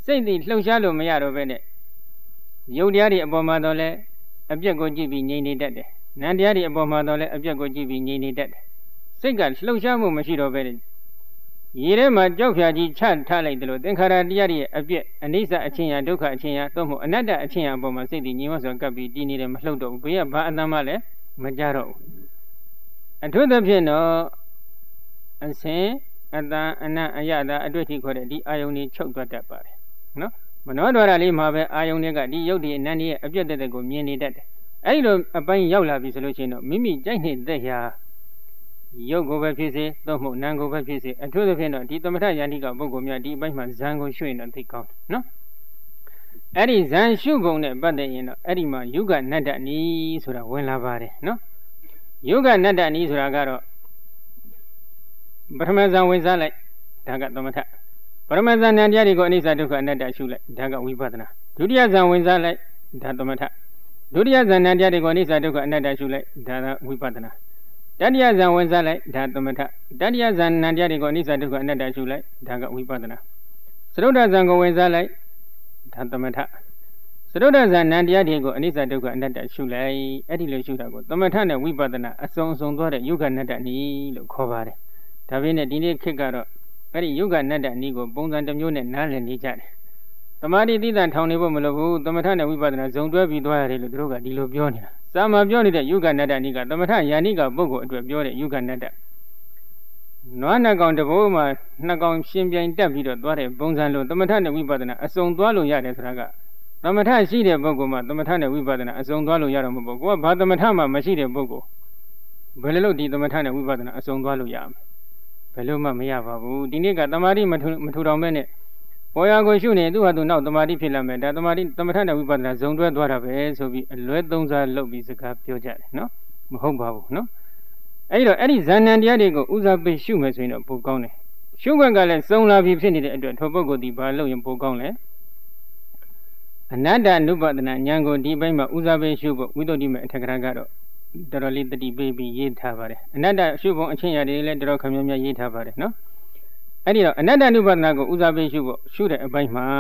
Speaker 1: စိတ်သည်လှုပ်ရှားလို့မရတော့ပဲနဲ့ယုတ်တရားတွေအပေါ်မှာတော့လဲအပြက်ကိုကြည့်ပြီးငြိမ်နေတတ်တယ်နံတရားတွေအပေါ်မှာတော့လဲအပြက်ကိုကြည့်ပြီးငြိမ်နေတတ်တယ်စိတ်ကလှုပ်ရှားမှုမရှိတော့ပဲနဲ့ရေထဲမှာကြောက်ဖြာကြီးချထားလိုက်တယ်လို့သင်္ခါရတရားတွေအပြက်အနိစ္စအချင်းရာဒုက္ခအချင်းရာသို့မဟုတ်အနတ္တအချင်းရာအပေါ်မှာစိတ်တည်ငြိမ်ဝစွာကပ်ပြီးတည်နေတယ်မလှုပ်တော့ဘူးဘေးကဘာအတမ်းမှလည်းမကြတော့ဘူးအထူးသဖြင့်တော့အစင်အတန်အနတ်အယတာအတွေ့အထိခေါ်တဲ့ဒီအာယုန်ကြီးချုပ်သွားတတ်ပါတယ်နော်မနောဒွါရလေးမှာပဲအာယုန်တွေကဒီယုတ်ဒီအနန္တရဲ့အပြက်တက်ကိုမြင်နေတတ်တယ်အဲဒီလိုအပိုင်းရောက်လာပြီဆိုလို့ရှိရင်တော့မိမိကြိုက်နေတဲ့ရာရုပ်ကိုပဲဖြစ်စေသို့မဟုတ်နာမ်ကိုပဲဖြစ်စေအထူးသဖြင့်တော့ဒီသမထယန္တိကပုဂ္ဂိုလ်များဒီအပိုင်းမှာဇံကိုရှုရင်တော့သိကောင်းတယ်နော်အဲ့ဒီဇံရှုပုံနဲ့ပတ်သက်ရင်တော့အဲ့ဒီမှာယုဂနတ္တနီဆိုတာဝင်လာပါတယ်နော်ယုဂနတ္တနီဆိုတာကတော့ပထမဇံဝင်စားလိုက်ဒါကသမထပရမဇန်ဉာဏ်တရားတွေကိုအနိစ္စဒုက္ခအနတ္တရှုလိုက်ဒါကဝိပဿနာဒုတိယဇံဝင်စားလိုက်ဒါသမထဒုတိယဇံဉာဏ်တရားတွေကိုအနိစ္စဒုက္ခအနတ္တရှုလိုက်ဒါကဝိပဿနာတတိယဇံဝင်စားလိုက်ဒါသမထတတိယဇံဉာဏ်တရားတွေကိုအနိစ္စဒုက္ခအနတ္တရှုလိုက်ဒါကဝိပဿနာသရုဒ္ဓဇံကိုဝင်စားလိုက်ဒါသမထသရုဒ္ဓဇံဉာဏ်တရားတွေကိုအနိစ္စဒုက္ခအနတ္တရှုလိုက်အဲ့ဒီလိုရှုတာကိုသမထနဲ့ဝိပဿနာအစုံသွားတဲ့ယုဂနတ္တနည်းလို့ခေါ်ပါတယ်ဒါပေမဲ့ဒီနေ့ခေတ်ကတော့အဲ့ဒီယုဂနတ္တနည်းကိုပုံစံတစ်မျိုးနဲ့နားလည်နေကြတယ်။သမာဓိသိတံထောင်နေဖို့မလိုဘူးသမထနဲ့ဝိပဿနာဇုံတွဲပြီးသွားရတယ်လို့သူတို့ကဒီလိုပြောနေတာ။စာမှာပြောနေတဲ့ယုဂနတ္တနည်းကသမထယာနိကပုဂ္ဂိုလ်အတွက်ပြောတဲ့ယုဂနတ္တနွားနှစ်ကောင်တဘိုးမှာနှစ်ကောင်ရှင်ပြိုင်တက်ပြီးတော့သွားတဲ့ပုံစံလို့သမထနဲ့ဝိပဿနာအစုံသွားလို့ရတယ်ဆိုတာကသမထရှိတဲ့ပုဂ္ဂိုလ်မှာသမထနဲ့ဝိပဿနာအစုံသွားလို့ရတော့မဟုတ်ဘူး။ကိုကဘာသမထမှမရှိတဲ့ပုဂ္ဂိုလ်ဘယ်လိုလုပ်ဒီသမထနဲ့ဝိပဿနာအစုံသွားလို့ရမလဲ။ဘယ်လို့မှမရပါဘူးဒီနေ့ကတမာတိမထူထောင်မဲ့နဲ့ပေါ်ရာကိုရှုနေသူ့ဟာသူနောက်တမာတိဖြစ်လာမယ်ဒါတမာတိသမထနဲ့ဝိပဿနာဇုံတွဲသွားတာပဲဆိုပြီးအလွဲသုံးစားလုပ်ပြီးစကားပြောကြတယ်နော်မဟုတ်ပါဘူးနော်အဲ့တော့အဲ့ဒီဇာဏံတရားတွေကိုဥစားပေးရှုမယ်ဆိုရင်တော့ပိုကောင်းတယ်ရှုခွင့်ကလည်းစုံလာပြီးဖြစ်နေတဲ့အတွက်ထိုပုဂ္ဂိုလ်ဒီဘာလို့ရင်ပိုကောင်းလဲအနတ္တနုပဒနာဉာဏ်ကိုဒီဘက်မှာဥစားပေးရှုဖို့ဝိသုဒ္ဓိမေအထက်ကရာကတော့တော်တော်လေးတတိပေးပြီးရေးထားပါတယ်အနတ္တရှုပုံအချင်းရာတွေလည်းတော်တော်ခမ်းများရေးထားပါတယ်နော်အဲ့ဒီတော့အနတ္တနုပဒနာကိုဥစားပေးရှုဖို့ရှုတဲ့အပိုင်းမှာ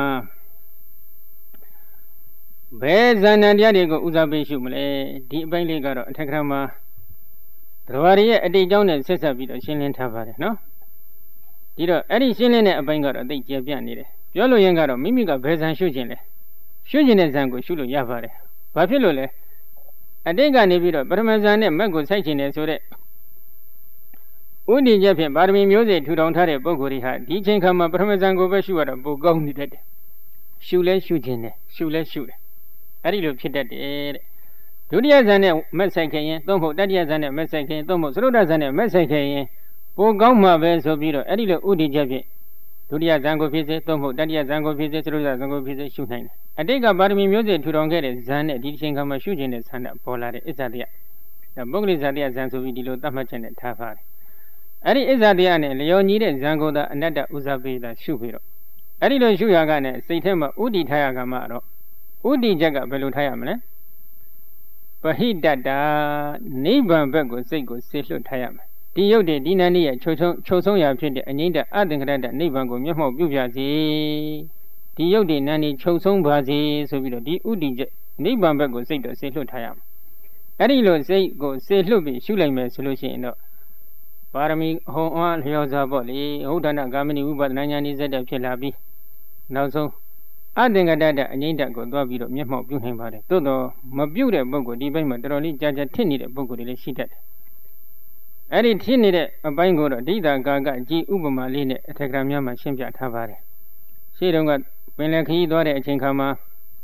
Speaker 1: ဘယ်ဇာဏံတရားတွေကိုဥစားပေးရှုမလဲဒီအပိုင်းလေးကတော့အထက်ကရာမှာတော်ရရဲ့အတိတ်ကြောင့်နဲ့ဆက်ဆက်ပြီးတော့ရှင်းလင်းထားပါတယ်နော်ဒီတော့အဲ့ဒီရှင်းလင်းတဲ့အပိုင်းကတော့သိကျပြနေတယ်ပြောလို့ရင်ကတော့မိမိကဘယ်ဇာရှုခြင်းလဲရှုခြင်းတဲ့ဇာကိုရှုလို့ရပါတယ်ဘာဖြစ်လို့လဲအတိတ်ကနေပြီးတော့ပထမဇာနဲ့မက်ကိုစိုက်ခြင်းတယ်ဆိုတဲ့ဥဒိချက်ဖြင့်ပါရမီမျိုးစေ့ထူထောင်ထားတဲ့ပုဂ္ဂိုလ်တွေဟာဒီချိန်ခါမှာပထမဇာကိုပဲရှုရတော့ပိုကောင်းနေတတ်တယ်ရှုလဲရှုခြင်းတယ်ရှုလဲရှုတယ်အဲ့ဒီလိုဖြစ်တတ်တယ်တဲ့ဒုတိယဇာနဲ့မက်ဆိုင်ခင်ရင်သို့မဟုတ်တတိယဇာနဲ့မက်ဆိုင်ခင်သို့မဟုတ်သရုဒ္ဓဇာနဲ့မက်ဆိုင်ခင်ရင်ပိုကောင်းမှာပဲဆိုပြီးတော့အဲ့ဒီလိုဥဒိချက်ဖြင့်ဒုတိယဇာကိုဖြစ်စေသို့မဟုတ်တတိယဇာကိုဖြစ်စေသရုဒ္ဓဇာကိုဖြစ်စေရှုနိုင်တယ်အတိတ်ကပါရမီမျိုးစေ့ထူထောင်ခဲ့တဲ့ဇာနဲ့ဒီချိန်ခါမှာရှုခြင်းတဲ့ဆန္ဒပေါ်လာတဲ့အစ္ဆဒယပုဂ္ဂလိဇာတယဇာဆိုပြီးဒီလိုသတ်မှတ်ချက်နဲ့ထားပါတယ်အဲ့ဒီအစ္ဆဒယနဲ့လျော်ညီတဲ့ဇံကိုသာအနတ္တဥစားပေးတာရှုပြီးတော့အဲ့ဒီလိုရှုရကနဲ့စိတ်ထဲမှာဥဒိထားရကမှတော့ဥဒိချက်ကဘယ်လိုထားရမလဲပဟိတတ္တာနိဗ္ဗာန်ဘက်ကိုစိတ်ကိုဆေလွတ်ထားရမယ်ဒီယုတ်တဲ့ဒီနန္ဒီရဲ့ချုပ်ဆုံးရာဖြစ်တဲ့အငိမ့်တဲ့အသင်္ခရတ္တနိဗ္ဗာန်ကိုမျက်မှောက်ပြုပြစေဒီယုတ်တဲ့နန္ဒီချုပ်ဆုံးပါစေဆိုပြီးတော့ဒီဥဒိချက်နိဗ္ဗာန်ဘက်ကိုစိတ်တော့ဆေလွတ်ထားရမယ်အဲ့ဒီလိုစိတ်ကိုဆေလွတ်ပြီးရှုလိုက်မယ်ဆိုလို့ရှိရင်တော့ပါရမီဟောအားလျော်စွာပေါ့လေဟုတ်ဒါနဂามဏိဝိပဿနာဉာဏ်ဤစက်တဲ့ဖြစ်လာပြီးနောက်ဆုံးအသင်္ကတ္တအငိမ့်တက်ကိုသွားပြီးတော့မျက်မှောက်ပြုနိုင်ပါတယ်သို့တော့မပြုတဲ့ပုဂ္ဂိုလ်ဒီဘက်မှာတော်တော်လေးကြာကြာထစ်နေတဲ့ပုဂ္ဂိုလ်တွေလည်းရှိတတ်တယ်အဲ့ဒီထစ်နေတဲ့အပိုင်းကိုတော့ဒိဋ္ဌာကာကကြည်ဥပမာလေးနဲ့အထက်ကရာများမှာရှင်းပြထားပါတယ်ရှေ့တုန်းကပင်လယ်ခရီးသွားတဲ့အချိန်ခါမှာ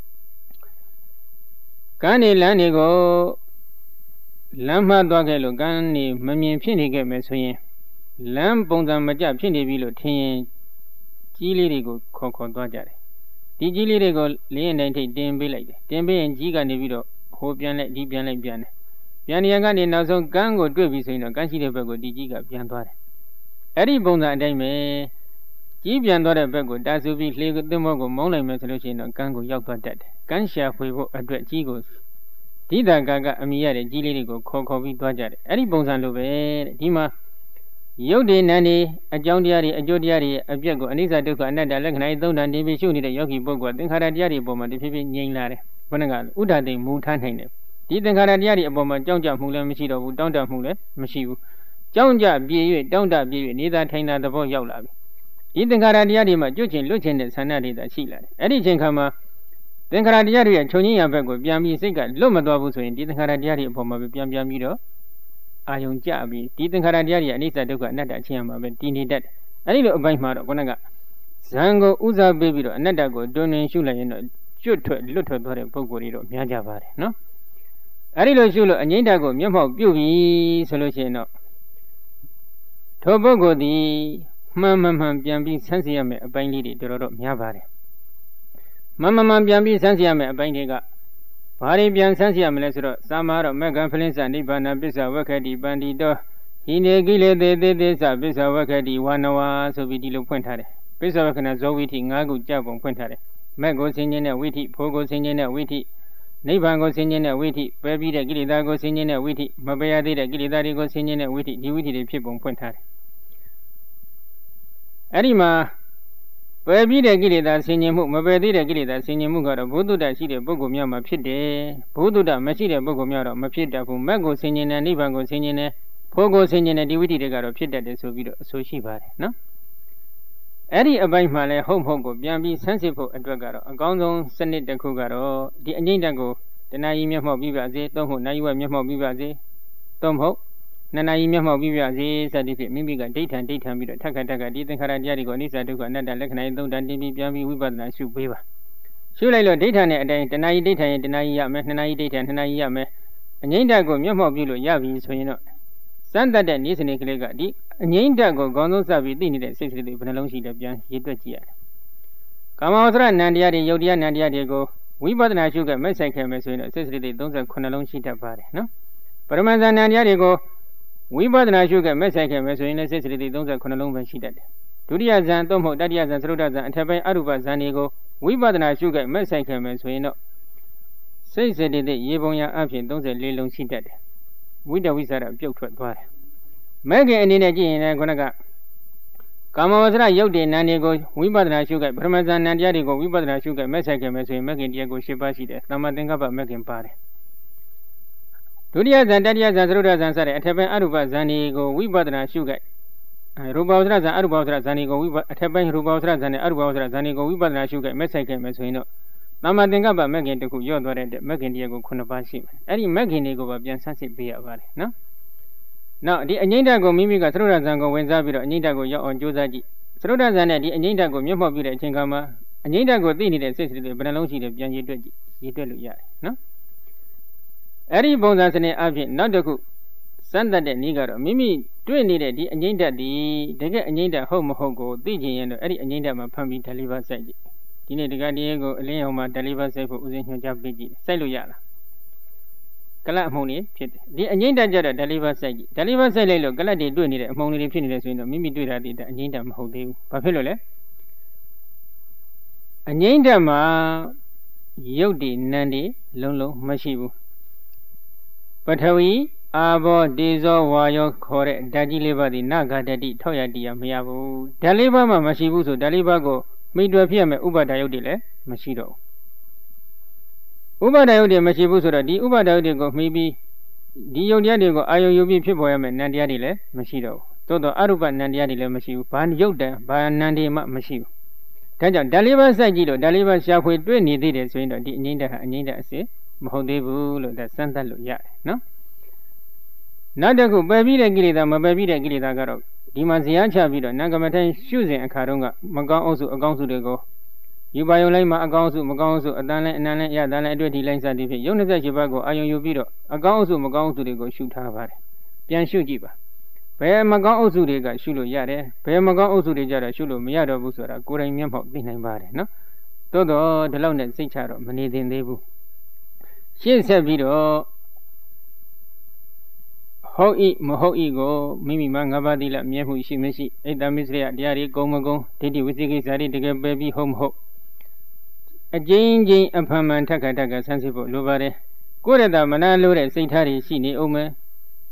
Speaker 1: ကမ်းနေလမ်းတွေကိုလမ်းမှသွားခဲ့လို့ကမ်းနေမမြင်ဖြစ်နေခဲ့မယ်ဆိုရင်လမ်းပုံစံမကျဖြစ်နေပြီလို့ထင်ရင်ကြီးလေးတွေကိုခေါ်သွားကြတယ်ဒီကြီးလေးတွေကိုလင်းရင်တိုင်းထိတ်တင်ပေးလိုက်တယ်တင်ပေးရင်ကြီးကနေပြီးတော့ဟိုပြန်လိုက်ဒီပြန်လိုက်ပြန်တယ်ပြန်နေရကနေနောက်ဆုံးကမ်းကိုတွေ့ပြီဆိုရင်တော့ကမ်းရှိတဲ့ဘက်ကိုဒီကြီးကပြန်သွားတယ်အဲ့ဒီပုံစံအတိုင်းပဲကြီးပြန်သွားတဲ့ဘက်ကိုတာဆူပြီးလှေသင်္ဘောကိုမုန်းလိုက်မယ်ဆိုလို့ရှိရင်တော့ကမ်းကိုရောက်သွားတတ်တယ်ကမ်းရှာဖွေဖို့အတွက်ကြီးကိုဒိဋ္ဌာကာကအမိရတဲ့ကြီးလေးတွေကိုခေါ်ပြီးသွားကြတယ်အဲ့ဒီပုံစံလိုပဲတဲ့ဒီမှာရုပ်တည်နံနေအကြောင်းတရားတွေအကျိုးတရားတွေအပြည့်ကိုအနိစ္စဒုက္ခအနတ္တလက္ခဏာသုံးဌာန်နေပြီးရှုနေတဲ့ယောဂီပုဂ္ဂိုလ်သင်္ခါရတရားတွေအပေါ်မှာတဖြည်းဖြည်းငြိမ်လာတယ်ခုနကဥဒ္ဒတိမူထားနိုင်တယ်ဒီသင်္ခါရတရားတွေအပေါ်မှာကြောင်းကြမှုလည်းမရှိတော့ဘူးတောင်းတမှုလည်းမရှိဘူးကြောင်းကြပြေ၍တောင်းတပြေ၍နေသာထိုင်သာသဘောရောက်လာပြီဒီသင်္ခါရတရားတွေမှာကျွတ်ချင်လွတ်ချင်တဲ့ဆန္ဒတွေသာရှိလာတယ်အဲ့ဒီအချိန်ခါမှာသင်္ခါရတရားတွေရဲ့ခြုံငင်းရဘက်ကိုပြန်ပြီးစိတ်ကလွတ်မသွားဘူးဆိုရင်ဒီသင်္ခါရတရားတွေအပေါ်မှာပဲပြန်ပြီးတော့အာယုံကြပြီးဒီသင်္ခါရတရားတွေအနိစ္စဒုက္ခအနတ္တအချင်းအမှာပဲတည်နေတတ်တယ်အဲ့ဒီလိုအပိုင်းမှာတော့ခုနကဇံကိုဥစားပေးပြီးတော့အနတ္တကိုတွင်တွင်ရှုလိုက်ရင်တော့ကျွတ်ထွက်လွတ်ထွက်သွားတဲ့ပုဂ္ဂိုလ်တွေတော့များကြပါတယ်နော်အဲ့ဒီလိုရှုလို့အငိမ့်ဓာတ်ကိုမျက်မှောက်ပြုပြီဆိုလို့ရှိရင်တော့ထိုပုဂ္ဂိုလ်သည်မှန်ပြန်ပြီးဆန်းစစ်ရမယ်အပိုင်းလေးတွေတော်တော်များပါတယ်မှန်ပြန်ပြီးဆန်းစစ်ရမယ်အပိုင်းတွေကဘာတွေပြန်ဆန်းစစ်ရမလဲဆိုတော့သာမာတော့မက္ကံဖလင်းစနိဗ္ဗာန်ပစ္စဝက္ခတိပန္တိတောဟိနေကိလေသေသေသပစ္စဝက္ခတိဝါနဝါဆိုပြီးဒီလိုဖွင့်ထားတယ်ပစ္စဝက္ခဏဇောဝိထိ၅ခုကြပုံဖွင့်ထားတယ်မက်ကိုဆင်ခြင်တဲ့ဝိထိဖိုးကိုဆင်ခြင်တဲ့ဝိထိနိဗ္ဗာန်ကိုဆင်ခြင်တဲ့ဝိထိပယ်ပြီးတဲ့ကိလေသာကိုဆင်ခြင်တဲ့ဝိထိမပယ်ရသေးတဲ့ကိလေသာတွေကိုဆင်ခြင်တဲ့ဝိထိဒီဝိထိတွေဖြစ်ပုံဖွင့်ထားတယ်အဲ့ဒီမှာပယ်ပြီးတဲ့ကိလေသာဆင်ခြင်မှုမပယ်သေးတဲ့ကိလေသာဆင်ခြင်မှုကတော့ဘုဒ္ဓတရှိတဲ့ပုဂ္ဂိုလ်များမှာဖြစ်တယ်ဘုဒ္ဓတမရှိတဲ့ပုဂ္ဂိုလ်များတော့မဖြစ်တတ်ဘူးမက်ကိုဆင်ခြင်တဲ့နိဗ္ဗာန်ကိုဆင်ခြင်တဲ့ဖိုးကိုဆင်ခြင်တဲ့ဒီဝိထိတွေကတော့ဖြစ်တတ်တယ်ဆိုပြီးတော့အဆိုရှိပါတယ်နော်အဲ့ဒီအပိုင်းမှာလဲဟုတ်မဟုတ်ကိုပြန်ပြီးဆန်းစစ်ဖို့အတွက်ကတော့အကောင်းဆုံးစနစ်တစ်ခုကတော့ဒီအငိမ့်တက်ကိုတဏှာကြီးမျက်မှောက်ပြီးပါစေသို့မဟုတ်နိုင်ဝက်မျက်မှောက်ပြီးပါစေသို့မဟုတ်နှစ်နာရီမျက်မှောက်ပြီးပါစေစသည်ဖြင့်မိမိကဒိဋ္ဌံပြီးတော့ထက်ခါဒီသင်္ခါရတရားတွေကိုအနိစ္စဒုက္ခအနတ္တလက္ခဏာသုံးဌာန်တင်ပြီးပြန်ပြီးဝိပဿနာရှုပေးပါရှုလိုက်လို့ဒိဋ္ဌံနဲ့အတိုင်းတဏှာကြီးဒိဋ္ဌံရင်တဏှာကြီးရမယ်နှစ်နာရီဒိဋ္ဌံနှစ်နာရီရမယ်အငိမ့်တက်ကိုမျက်မှောက်ပြုလို့ရပြီဆိုရင်တော့စမ်းတတ်တဲ့ဤစနစ်ကလေးကဒီအငိမ့်တက်ကိုခေါင်းဆုံးစပြီးသိနေတဲ့စိတ်ကလေးတွေဘယ်နှလုံးရှိတယ်ပြန်ရေးတွက်ကြည့်ရတယ်ကာမဝဆရနံတရားတွေယုတ်တရားနံတရားတွေကိုဝိပဿနာရှုခဲ့မဲ့ဆိုင်ခဲ့မယ်ဆိုရင်တော့စိတ်ကလေးတွေ39လုံးရှိတတ်ပါတယ်နော်ပရမဇ္ဇနံတရားတွေကိုဝိပဿနာရှုခဲ့မဲ့ဆိုင်ခဲ့မယ်ဆိုရင်လည်းစိတ်ကလေးတွေ39လုံးပဲရှိတတ်တယ်ဒုတိယဇန်သို့မဟုတ်တတိယဇန်သရုဒ္ဓဇန်အထက်ပိုင်းအရူပဇန်တွေကိုဝိပဿနာရှုခဲ့မဲ့ဆိုင်ခဲ့မယ်ဆိုရင်တော့စိတ်စေတသိက်ရေပုံရအဖြစ်34လုံးရှိတတ်တယ်ဝိတဝိသရပြုတ်ထွက်သွားတယ်မဲ့ခင်အနေနဲ့ကြည့်ရင်လည်းခုနကကာမဝဆရရုပ်တည်နံတွေကိုဝိပဿနာရှုခဲ့ပရမဇ္ဇနံတရားတွေကိုဝိပဿနာရှုခဲ့မဲ့ဆိုင်ခဲ့မယ်ဆိုရင်မဲ့ခင်တရားကို10ပါးရှိတယ်သမ္မာသင်္ကပ္ပမဲ့ခင်ပါတယ်ဒုတိယဇန်တတိယဇန်သရုဒ္ဓဇန်စတဲ့အထက်ပိုင်းအရူပဇန်တွေကိုဝိပဿနာရှုခဲ့ရူပဝဆရဇန်အရူပဝဆရဇန်တွေကိုအထက်ပိုင်းရူပဝဆရဇန်နဲ့အရူပဝဆရဇန်တွေကိုဝိပဿနာရှုခဲ့မဲ့ဆိုင်ခဲ့မယ်ဆိုရင်တော့သမ္မာသင်္ကပ္ပမဲ့ခင်တစ်ခုရော့သွားတဲ့မဲ့ခင်တရားကို9ပါးရှိမယ်အဲ့ဒီမဲ့ခင်တွေကိုပါပြန်ဆန်းစစ်ပေးရပါတယ်နော်နောက်ဒီအငိမ့်ဓာတ်ကိုမိမိကသရုဒ္ဓဇန်ကိုဝင်စားပြီးတော့အငိမ့်ဓာတ်ကိုရောက်အောင်ကြိုးစားကြည့်သရုဒ္ဓဇန်နဲ့ဒီအငိမ့်ဓာတ်ကိုမျက်မှောက်ပြုတဲ့အချိန်ခါမှာအငိမ့်ဓာတ်ကိုသိနေတဲ့စိတ်တွေဘယ်နှလုံးရှိတယ်ပြန်ရေးတွက်ကြည့်ရေးတွက်လို့ရတယ်နော်အဲ့ဒီပုံစံစနစ်အဖြစ်နောက်တစ်ခုစမ်းသပ်တဲ့နည်းကတော့မိမိတွေ့နေတဲ့ဒီအငိမ့်ဓာတ်ဒီတကယ်အငိမ့်ဓာတ်ဟုတ်မဟုတ်ကိုသိချင်ရင်တော့အဲ့ဒီအငိမ့်ဓာတ်မှာဖမ်းပြီးဓာလေးပါစိုက်ကြည့်ဒီနေ့ဒီကတရားကိုအလင်းရောင်မှာဓာလေးပါစိုက်ဖို့ဦးဇင်းညွှန်ကြားပေးကြည့်စိုက်လို့ရလားကလတ်အမှုန်လေးဖြစ်တယ်ဒီအငိမ့်ဓာတ်ကြတော့ဓာလေးပါစိုက်ကြည့်ဓာလေးပါစိုက်လိုက်လို့ကလတ်တွေတွေ့နေတဲ့အမှုန်လေးဖြစ်နေတယ်ဆိုရင်တော့မိမိတွေ့တာဒီအငိမ့်ဓာတ်မဟုတ်သေးဘူးဘာဖြစ်လို့လဲအငိမ့်ဓာတ်မှာရုပ်တည်နံတွေလုံးမရှိဘူးပထဝီအာဘောတေဇောဝါယောခေါ်တဲ့ဓာတ်ကြီးလေးပါးဒီနဂါတတိထောက်ရတရားမရဘူးဓာတ်လေးပါးမှမရှိဘူးဆိုဓာတ်လေးပါးကိုမိတွယ်ဖြစ်ရမယ်ဥပါဒာယုတ်တွေလည်းမရှိတော့ဘူးဥပါဒာယုတ်တွေမရှိဘူးဆိုတော့ဒီဥပါဒာယုတ်တွေကိုမှီပြီးဒီယုတ်တရားတွေကိုအာယုံယူပြီးဖြစ်ပေါ်ရမယ်နံတရားတွေလည်းမရှိတော့ဘူးသို့တော့အရုပနံတရားတွေလည်းမရှိဘူးဘာယုတ်တံဘာနံတွေမှမရှိဘူးဒါကြောင့်ဓာတ်လေးပါးစိုက်ကြည့်လို့ဓာတ်လေးပါးရှာဖွေတွေ့နေသေးတယ်ဆိုရင်တော့ဒီအငိမ့်ဓာတ်ဟာအငိမ့်ဓာတ်အစစ်မဟုတ်သေးဘူးလို့ဒါစမ်းသပ်လို့ရတယ်နော်နောက်တစ်ခုပယ်ပြီးတဲ့ကိလေသာမပယ်ပြီးတဲ့ကိလေသာကတော့ဒီမှာဇရာချပြီးတော့နာဂမထိုင်ရှုစဉ်အခါတုန်းကမကောင်းအုပ်စုအကောင်းစုတွေကိုယူပါယုံလိုက်မှာအကောင်းအုပ်စုမကောင်းအုပ်စုအတန်လဲအနံလဲရတန်လဲအတွေ့အထိလိုက်စသည်ဖြင့်ယုံ28ပါးကိုအာယုံယူပြီးတော့အကောင်းအုပ်စုမကောင်းအုပ်စုတွေကိုရှုထားပါတယ်ပြန်ရှုကြည့်ပါဘယ်မကောင်းအုပ်စုတွေကရှုလို့ရတယ်ဘယ်မကောင်းအုပ်စုတွေကြတော့ရှုလို့မရတော့ဘူးဆိုတာကိုယ်တိုင်မျက်မှောက်သိနိုင်ပါတယ်နော်သို့တော့ဒီလောက်နဲ့စိတ်ချတော့မနေသင့်သေးဘူးရှင်းဆက်ပြီးတော့ဟုတ်ဤမဟုတ်ဤကိုမိမိမှာ၅ပါးသီလမြဲမှုရှိမရှိအိတ္တမစ္စရိယတရားတွေကုံမကုံဒိဋ္ဌိဝိသိကိစ္စတွေတကယ်ပယ်ပြီးဟုတ်မဟုတ်အကျဉ်းချင်းအဖန်မှန်ထက်ခါဆန်းစစ်ဖို့လိုပါတယ်ကိုယ်ရတာမနာလို့တဲ့စိတ်ထားတွေရှိနေအောင်မယ်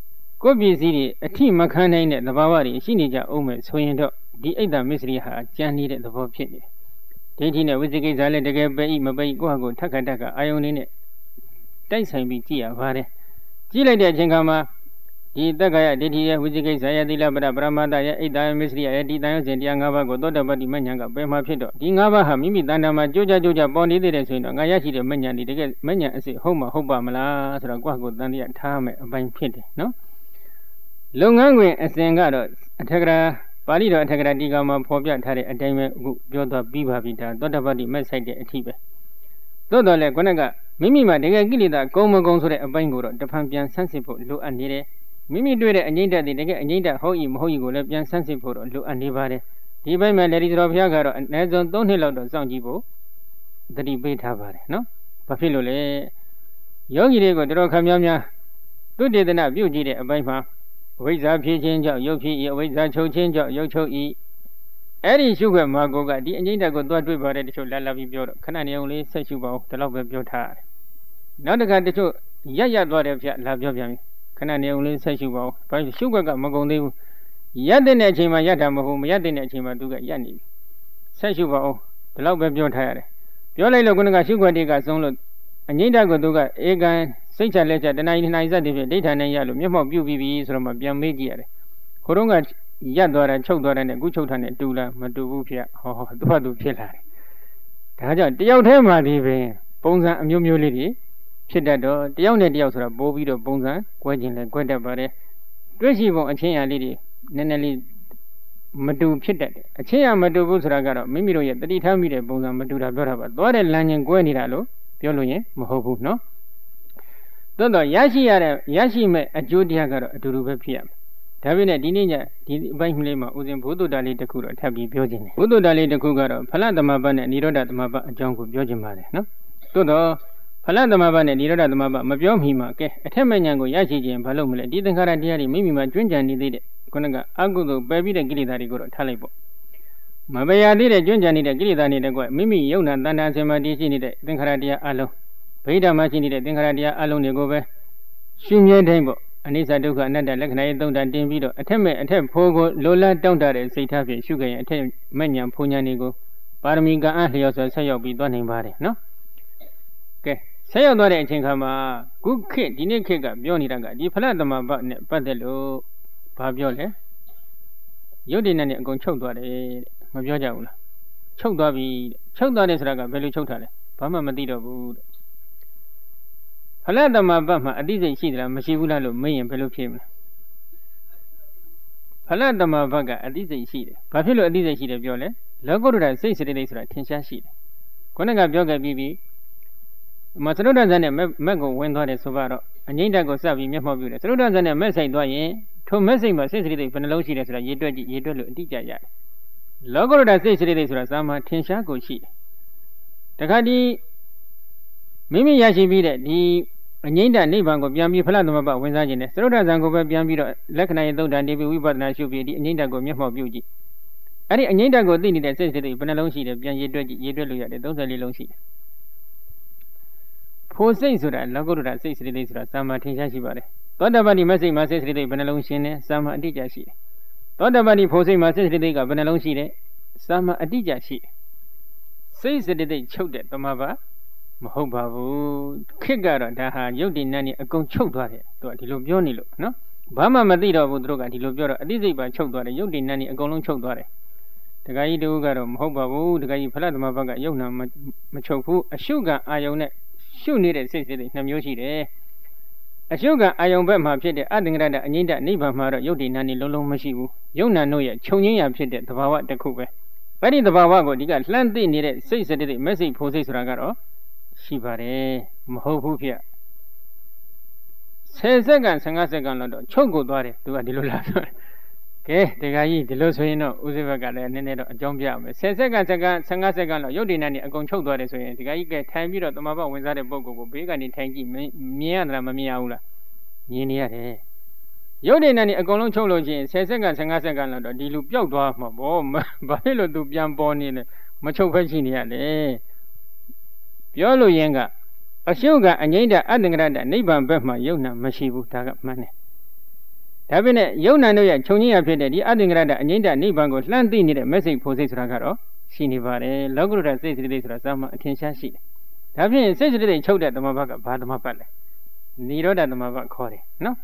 Speaker 1: ကိုပစ္စည်းတွေအထိမခံနိုင်တဲ့သဘာဝတွေရှိနေကြအောင်မယ်ဆိုရင်တော့ဒီအိတ်တမစ္စရိဟာကြမ်းနေတဲ့သဘောဖြစ်နေတယ်ဒိဋ္ဌိနဲ့ဝိသိကိစ္စလည်းတကယ်ပဲဤမပဲဤကိုယ့်ဟာကိုယ်ထက်ခါတက်ခါအာယုန်လေးနဲ့တိုက်ဆိုင်ပြီးကြည့်ရပါတယ်ကြည့်လိုက်တဲ့အချိန်ခါမှာဒီတက္ကရာဒိဋ္ဌိရဲ့ဝိသိကိစ္စရဲ့သီလပဒပရမတ္တရဲ့အိတ်တမစ္စရိရဲ့ဒီတန်ရုပ်စဉ်တရား၅ပါးကိုသောတပတ္တိမဉ္ဇဉ်ကပယ်မှာဖြစ်တော့ဒီ၅ပါးဟာမိမိတဏ္ဍာမှာကြိုးကြပေါ်နေသေးတယ်ဆိုရင်တော့ငါရရှိတဲ့မဉ္ဇဉ်ဒီတကယ်မဉ္ဇဉ်အစစ်ဟုတ်မှာဟုတ်ပါမလားဆိုတော့ကိုယ့်ဟာကိုယ်တန်တရားထားမယ်အပိုင်းဖြစ်တယ်နော်လုပ်ငန်းခွင်အစဉ်ကတော့အထက်ကရာပါဠိတော်အထက်ကရာဒီကမှာဖော်ပြထားတဲ့အတိုင်းပဲအခုပြောသွားပြီးပါပြီဒါသောတပတ္တိမက်ဆိုင်တဲ့အထိပဲသို့တော်လည်းခုနကမိမိမှာတကယ်ကိလေသာကုံမကုံဆိုတဲ့အပိုင်းကိုတော့တဖန်ပြန်ဆန်းစစ်ဖို့လိုအပ်နေတယ်မိမိတွေ့တဲ့အငြိမ့်တက်တကယ်အငြိမ့်တက်ဟုတ်၏မဟုတ်၏ကိုလည်းပြန်ဆန်းစစ်ဖို့တော့လိုအပ်နေပါတယ်ဒီဘက်မှာလေဒီတော်ဘုရားကတော့အနည်းဆုံး3နှစ်လောက်တော့စောင့်ကြည့်ဖို့တတိပေးထားပါတယ်နော်ဘာဖြစ်လို့လဲယောဂီတွေကိုတော်ခများများသုတေသနပြုကြည့်တဲ့အပိုင်းမှာအဝိဇ္ဇာဖြစ်ခြင်းကြောင့်ယုတ်ဖြစ်၏အဝိဇ္ဇာချုပ်ခြင်းကြောင့်ယုတ်ချုပ်၏အဲ့ဒီရှုခွက်မှာကိုကဒီအငြိမ့်တက်ကိုသွားတွေ့ပါတယ်တချို့လာပြီးပြောတော့ခဏနေအောင်လေးဆက်ရှုပါဦးဒီလောက်ပဲပြောထားရတယ်နောက်တစ်ခါတချို့ရက်သွားတယ်ဗျလာပြောပြန်ပြီခဏနေအောင်လေးဆက်ရှုပါဦးဘာလို့ရှုခွက်ကမကုန်သေးဘူးရက်တဲ့အချိန်မှာရက်တာမဟုတ်မရက်တဲ့အချိန်မှာသူကရက်နေပြီဆက်ရှုပါဦးဒီလောက်ပဲပြောထားရတယ်ပြောလိုက်လို့ခုနကရှုခွက်တွေကဆုံးလို့အငြိမ့်တက်ကိုသူကဧကန်စိတ်ချလက်ချတဏှာ2စက်တည်းဖြင့်ဒိဋ္ဌာနဲ့ရလို့မျက်မှောက်ပြုပြီးပြီဆိုတော့မှပြန်မေးကြည့်ရတယ်ခိုးတော့ကရက်သွားတယ်ချုပ်သွားတယ်နဲ့အခုချုပ်ထားတယ်တူလားမတူဘူးဖေဟောသူ့ဘာသူဖြစ်လာတယ်ဒါကြောင့်တယောက်တည်းမှဒီပင်ပုံစံအမျိုးမျိုးလေးတွေဖြစ်တတ်တော့တယောက်နဲ့တယောက်ဆိုတာပိုးပြီးတော့ပုံစံကွဲခြင်းလဲကွဲတတ်ပါတယ်တွေ့ရှိပုံအချင်းအရာလေးတွေနည်းနည်းလေးမတူဖြစ်တတ်တယ်အချင်းအရာမတူဘူးဆိုတာကတော့မိမိတို့ရဲ့တတိထားမိတဲ့ပုံစံမတူတာပြောတာပါသွားတဲ့လမ်းချင်းကွဲနေတာလို့ပြောလို့ရင်မဟုတ်ဘူးနော်သို့တော့ရရှိမဲ့အကျိုးတရားကတော့အတူတူပဲဖြစ်ရမယ်ဒါပေမဲ့ဒီနေ့ညဒီအပိုင်းလေးမှာဦးဇင်းဘုဒ္ဓတာလေးတစ်ခုတော့ထပ်ပြီးပြောခြင်းတယ်ဘုဒ္ဓတာလေးတစ်ခုကတော့ဖလသမဘတ်နဲ့និရောဓသမဘတ်အကြောင်းကိုပြောခြင်းပါတယ်နော်သို့တော့ဖလသမဘတ်နဲ့និရောဓသမဘတ်မပြောမီမှာကဲအထက်မဲ့ဉာဏ်ကိုရရှိခြင်းဘာလို့မလဲဒီသင်္ခါရတရားတွေမိမိမှာကျွမ်းကျင်နေသေးတဲ့ခုနကအကုသိုလ်ပယ်ပြီးတဲ့ကိလေသာတွေကိုတော့ထားလိုက်ပေါ့မပယ်ရသေးတဲ့ကျွမ်းကျင်နေတဲ့ကိလေသာတွေတကွမိမိယုံနာတဏ္ဍာဆင်မတည်ရှိနေတဲ့သင်္ခါရတရားအလုံးဗိဓာမရှိနေတဲ့သင်္ခါရတရားအလုံးတွေကိုပဲရှင်းမြဲတိုင်းပေါ့အနိစ္စဒုက္ခအနတ္တလက္ခဏာရေးသုံးတာတင်ပြီးတော့အထက်မဲ့အထက်ဖိုးကိုလိုလားတောင့်တတဲ့စိတ်ထားဖြင့်ရှုခဲ့ရင်အထက်မဲ့ညာဖုန်ညာတွေကိုပါရမီကံအားလျော်စွာဆက်ရောက်ပြီးသွားနိုင်ပါတယ်နော်ကဲဆက်ရောက်သွားတဲ့အချိန်ခါမှာခုခေတ်ဒီနေ့ခေတ်ကပြောနေတာကဒီဖလသမဘတ်နဲ့ပတ်သက်လို့ဘာပြောလဲယုတ်တိနဲ့အကုန်ချုပ်သွားတယ်မပြောကြဘူးလားချုပ်သွားပြီချုပ်သွားတယ်ဆိုတာကဘယ်လိုချုပ်ထားလဲဘာမှမသိတော့ဘူးဖလသမဘတ်မှာအတိစိတ်ရှိသလားမရှိဘူးလားလို့မေးရင်ဘယ်လိုဖြစ်မလဲဖလသမဘတ်ကအတိစိတ်ရှိတယ်ဘာဖြစ်လို့အတိစိတ်ရှိတယ်ပြောလဲလောကုတ္တရာစိတ်စိတ္တိဆိုတာထင်ရှားရှိတယ်ခုနကပြောခဲ့ပြီးမသရုဒ္ဒဇန်နဲ့မက်ကိုဝင်သွားတယ်ဆိုတော့အငိမ့်တက်ကိုစပ်ပြီးမျက်မှောက်ပြုတယ်သရုဒ္ဒဇန်နဲ့မက်ဆိုင်သွားရင်ထိုမက်စိတ်မှာစိတ်စိတ္တိဘယ်နှလုံးရှိတယ်ဆိုတာရေတွက်ကြည့်ရေတွက်လို့အတိအကျရတယ်လောကုတ္တရာစိတ်စိတ္တိဆိုတာစာမှာထင်ရှားကိုရှိတယ်တခါဒီမိမိရရှိပြီးတဲ့ဒီအငိမ့်တက်နိဗ္ဗာန်ကိုပြန်ပြီးဖလသမဘတ်ဝင်စားခြင်းနဲ့သရုဒ္ဒဇန်ကိုပဲပြန်ပြီးတော့လက္ခဏာရေးသုတ်တန်တိပိဝိပဿနာရှုပြီးဒီအငိမ့်တက်ကိုမျက်မှောက်ပြုကြည့်အဲ့ဒီအငိမ့်တက်ကိုသိနေတဲ့စိတ်စိတ္တိဘယ်နှလုံးရှိတယ်ပြန်ရေတွက်ကြည့်ရေတွက်လို့ရတယ်34လုံးရှိတယ်ဖိုစိတ်ဆိုတာလောကုတ္တရာစိတ်စိတ္တိဆိုတာစာမှာထင်ရှားရှိပါတယ်သောတပတ္တိမစိတ်မှာစိတ်စိတ္တိဘယ်နှလုံးရှင်းလဲစာမှာအတိအကျရှိတယ်သောတပတ္တိဖိုစိတ်မှာစိတ်စိတ္တိကဘယ်နှလုံးရှိတယ်စာမှာအတိအကျရှိတယ်စိတ်စိတ္တိချုပ်တဲ့သမဘမဟုတ်ပါဘူးခေတ်ကတော့ဒါဟာယုတ်တိနတ်နေအကုန်ချုပ်သွားတယ်သူကဒီလိုပြောနေလို့နော်ဘာမှမသိတော့ဘူးသူတို့ကဒီလိုပြောတော့အတိစိတ်ပါချုပ်သွားတယ်ယုတ်တိနတ်နေအကုန်လုံးချုပ်သွားတယ်တခါကြီးတူကတော့မဟုတ်ပါဘူးတခါကြီးဖလသမဘတ်ကယုတ်နာမချုပ်ဘူးအရှုကအာယုံနဲ့ရှုနေတဲ့စိတ်စိတ္တိ2မျိုးရှိတယ်အရှုကအာယုံဘက်မှာဖြစ်တဲ့အတ္တငရတအငိမ့်တနိဗ္ဗာန်မှာတော့ယုတ်တိနတ်နေလုံးလုံးမရှိဘူးယုတ်နာတို့ရဲ့ခြုံငင်းရဖြစ်တဲ့သဘာဝတစ်ခုပဲအဲ့ဒီသဘာဝကိုဒီကလှမ်းသိနေတဲ့စိတ်စိတ္တိမက်စိတ်ဖိုစိတ်ဆိုတာကတော့ရှိပါတယ်မဟုတ်ဘူးဖေ10စက္ကန့်15စက္ကန့်လောက်တော့ချုပ်ကိုသွားတယ်သူကဒီလိုလာပြောကဲတခါကြီးဒီလိုဆိုရင်တော့ဦးစိဘက်ကလည်းနည်းနည်းတော့အကြောင်းပြအောင်မယ်10စက္ကန့်15စက္ကန့်လောက်ရုပ်တည်နဲ့အကုန်ချုပ်သွားတယ်ဆိုရင်ဒီခါကြီးကထိုင်ပြီးတော့တမဘဝင်စားတဲ့ပုံကိုဘေးကနေထိုင်ကြည့်မြင်ရသလားမမြင်ရဘူးလားမြင်နေရတယ်ရုပ်တည်နဲ့အကုန်လုံးချုပ်လို့ချင်း10စက္ကန့်15စက္ကန့်လောက်တော့ဒီလူပျောက်သွားမှာပေါ့ဘာဖြစ်လို့သူပြန်ပေါ်နေလဲမချုပ်ဖက်ရှိနေရလေပြောလို့ရင်ကအရှုကအငိမ့်တဲ့အတ္တငရတနိဗ္ဗာန်ဘက်မှာယုံနာမရှိဘူးဒါကမှန်တယ်ဒါပေမဲ့ယုံနာတို့ရဲ့ခြုံငင်းရဖြစ်တဲ့ဒီအသင်္ကရတအငိမ့်တနိဗ္ဗာန်ကိုလှမ်းသိနေတဲ့မက်စိတ်ဖို့စိတ်ဆိုတာကတော့ရှိနေပါတယ်လောကုတ္တရာစိတ်စိတ္တိဆိုတာစာမအထင်ရှားရှိတယ်ဒါဖြင့်စိတ်စိတ္တိချုပ်တဲ့သမဘကဘာသမဘလဲနိရောဓသမဘခေါ်တယ်နော်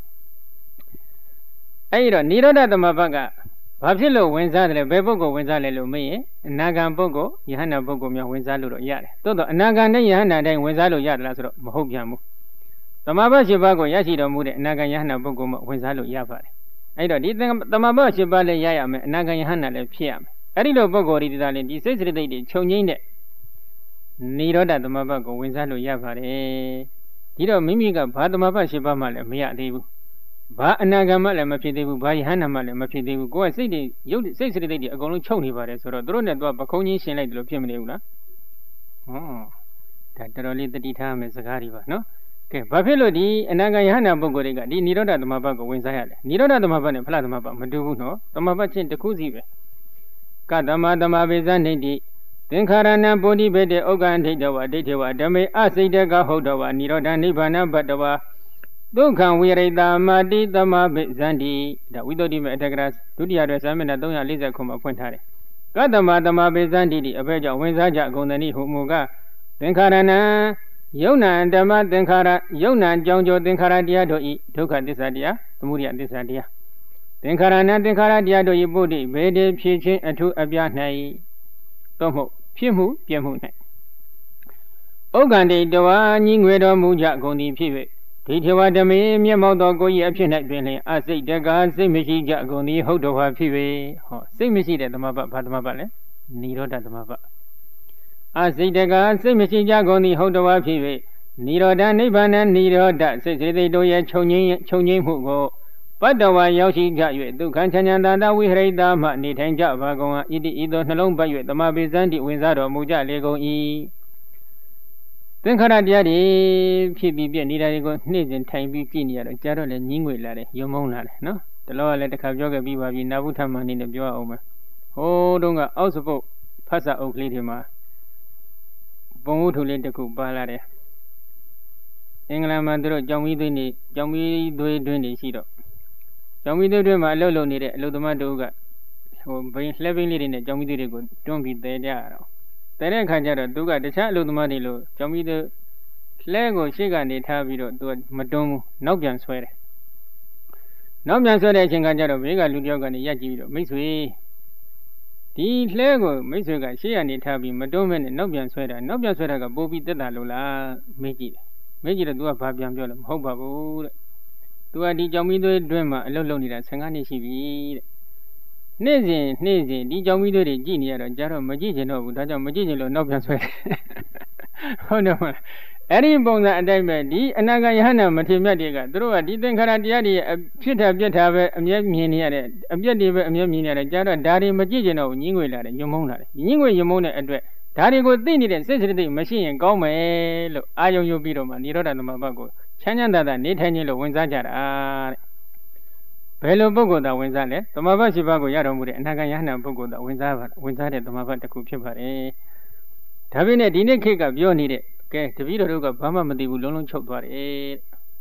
Speaker 1: အဲ့ဒီတော့နိရောဓသမဘကဘာဖြစ်လို့ဝင်စားတယ်ဘယ်ပုဂ္ဂိုလ်ဝင်စားလဲလို့မေးရင်အနာဂံပုဂ္ဂိုလ်ယဟန္တာပုဂ္ဂိုလ်များဝင်စားလို့တော့ရတယ်သို့တော့အနာဂံနဲ့ယဟန္တာတိုင်းဝင်စားလို့ရတယ်လားဆိုတော့မဟုတ်ပြန်ဘူးသမဘ၈ပါးကိုရရှိတော်မူတဲ့အနာဂံယဟန္တာပုဂ္ဂိုလ်မှဝင်စားလို့ရပါတယ်အဲ့တော့ဒီသမဘ၈ပါးလည်းရရမယ်အနာဂံယဟန္တာလည်းဖြစ်ရမယ်အဲ့ဒီလိုပုဂ္ဂိုလ်ဒီသားလည်းဒီစိတ်စိတ္တိတွေခြုံငိမ့်တဲ့နိရောဓသမဘကိုဝင်စားလို့ရပါတယ်ဒီတော့မိမိကဘာသမဘ၈ပါးမှလည်းမရသေးဘူးဘာအနာဂံမှလည်းမဖြစ်သေးဘူးဘာယဟန္တာမှလည်းမဖြစ်သေးဘူးကိုယ်ကစိတ်တွေရုပ်စိတ်စိတ္တိတွေအကုန်လုံးချုပ်နေပါတယ်ဆိုတော့တို့နဲ့တော့ပခုံးချင်းရှင်လိုက်တယ်လို့ဖြစ်မနေဘူးလားဟောဒါတော်တော်လေးတတိထားမယ်စကားတွေပါနော်ကဲဘာဖြစ်လို့ဒီအနာဂံယဟန္တာပုဂ္ဂိုလ်တွေကဒီနိရောဓသမဘကိုဝင်စားရလဲနိရောဓသမဘနဲ့ဖလားသမဘမတူဘူးနော်သမဘချင်းတစ်ခုစီပဲကသမသမဘေဇနိတိသင်္ခါရဏံပုရိဘေတေဥက္ကံဒိဋ္ဌဝဒိဋ္ဌဝဓမေအစိတ်တကဟုတ်တော်ဝနိရောဓနိဗ္ဗာန်ဘတ္တဝဒုက္ခံဝိရိတမာတိသမဘေဇန္တိဒါဝိသုဒ္ဓိမေအတ္တကရာဒုတိယတွဲစာမျက်နှာ340ခုမှာဖွင့်ထားတယ်ကသမသမဘေဇန္တိဒီအဘဲကြောင့်ဝင်စားကြအကုန်သနိဟုမူကသင်္ခါရဏံယုံနာဓမ္မသင်္ခါရယုံနာကြောင့်ကြောသင်္ခါရတရားတို့ဤဒုက္ခသစ္စာတရားသမုဒယသစ္စာတရားသင်္ခါရဏသင်္ခါရတရားတို့ဤပုဒ္ဓိဘေဒေဖြစ်ခြင်းအထုအပြ၌သို့မဟုတ်ဖြစ်မှုပြည့်မှု၌ဥက္ကန္တိတဝါညီငွေတော်မူကြကုန်သည်ဖြစ်၍ဒိဋ္ဌဝဓမေမျက်မှောက်သောကိုယ်၏အဖြစ်၌တွင်လျှင်အစိတ်တကားစိတ်မရှိကြကုန်သည်ဟုတ်တော်ဟာဖြစ်၍ဟောစိတ်မရှိတဲ့သမဘဘာသမဘလဲနိရောဓသမဘအစိတ်တကားစိတ်မရှိကြကုန်သည်ဟုတ်တော်ဟာဖြစ်၍နိရောဓနိဗ္ဗာန်နိရောဓစိတ်စေတိတို့ရဲ့ခြုံငင်းမှုကိုပတ္တဝါရောက်ရှိကြ၍ဒုက္ခချမ်းသာတာဝိဟရိတမှနေထိုင်ကြပါကုန်၏ဣတိဤသို့နှလုံးပတ်၍သမဘေဇန္တိဝင်စားတော်မူကြလေကုန်၏သင်္ခါရတရားတွေဖြစ်ပြီးပြည့်နေတာတွေကိုနေ့စဉ်ထိုင်ပြီးကြည့်နေရတော့ကြားတော့လည်းညင်းငွေလာတယ်ယုံမုန်းလာတယ်နော်တလောကလည်းတစ်ခါပြောခဲ့ပြီးပါပြီနာဘုထမန်နေနဲ့ပြောအောင်မယ်ဟိုးတုန်းကအောက်စပုတ်ဖတ်စာအုပ်ကလေးတွေမှာပုံဝတ္ထုလေးတစ်ခုပါလာတယ်အင်္ဂလန်မှာသူတို့ကြောင်မီးသွေးနေကြောင်မီးသွေးတွင်းနေရှိတော့ကြောင်မီးသွေးတွင်းမှာအလုပ်လုပ်နေတဲ့အလုပ်သမားတို့ကဟိုဘိန်းလှဲဘိန်းလေးတွေနဲ့ကြောင်မီးသွေးတွေကိုတွန်းပြီးတဲကြရတော့တဲတဲ့အခါကျတော့သူကတခြားအလုပ်သမားတွေလို့ကြောင်မီးသွေးလှဲကိုရှေ့ကနေထားပြီးတော့သူကမတွန်းဘူးနောက်ပြန်ဆွဲတယ်နောက်ပြန်ဆွဲတဲ့အချိန်ကကျတော့ဘေးကလူတယောက်ကနေရက်ကြည့်ပြီးတော့မိတ်ဆွေဒီလှဲကိုမိတ်ဆွေကရှေ့ကနေထားပြီးမတွန်းမဲနဲ့နောက်ပြန်ဆွဲတာကပိုးပြီးတက်တာလို့လားမေးကြည့်တယ်မေးကြည့်တော့သူကဘာပြန်ပြောလဲမဟုတ်ပါဘူးတဲ့သူကဒီကြောင်မီးသွေးတွင်းမှာအလုပ်လုပ်နေတာ15နှစ်ရှိပြီတဲ့နေ့စဉ်ဒီကြောင်မီးသွေးတွေကြည့်နေရတော့ကြတော့မကြည့်ချင်တော့ဘူးဒါကြောင့်မကြည့်ချင်လို့နောက်ပြန်ဆွဲတယ်ဟုတ်တယ်မလားအဲ့ဒီပုံစံအတိုင်းပဲဒီအနာဂတ်ယဟန္တာမထေမြတ်တွေကသူတို့ကဒီသင်္ခါရတရားတွေဖြစ်တာပြက်တာပဲအမြဲမြင်နေရတဲ့အပြက်တွေပဲအမြဲမြင်နေရတယ်ကြတော့ဒါတွေမကြည့်ချင်တော့ဘူးညင်းငွေလာတယ်ယုံမုန်းလာတယ်ညင်းငွေယုံမုန်းတဲ့အတွက်ဒါတွေကိုသိနေတဲ့စိတ်စိတ္တိမရှိရင်ကောင်းမယ်လို့အာယုံယူပြီးတော့မှနိရောဓသမဘကိုချမ်းချမ်းသာသာနေထိုင်ခြင်းလို့ဝင်စားကြတာတဲ့ဘယ်လိုပုဂ္ဂိုလ်သာဝင်စားလဲသမဘရှိပါကိုရတော်မူတဲ့အနာဂတ်ယဟန္တာပုဂ္ဂိုလ်သာဝင်စားတဲ့သမဘတစ်ခုဖြစ်ပါတယ်ဒါပေမဲ့ဒီနေ့ခေတ်ကပြောနေတဲ့ကဲတပည့်တော်တို့ကဘာမှမသိဘူးလုံးလုံးချုပ်သွားတယ်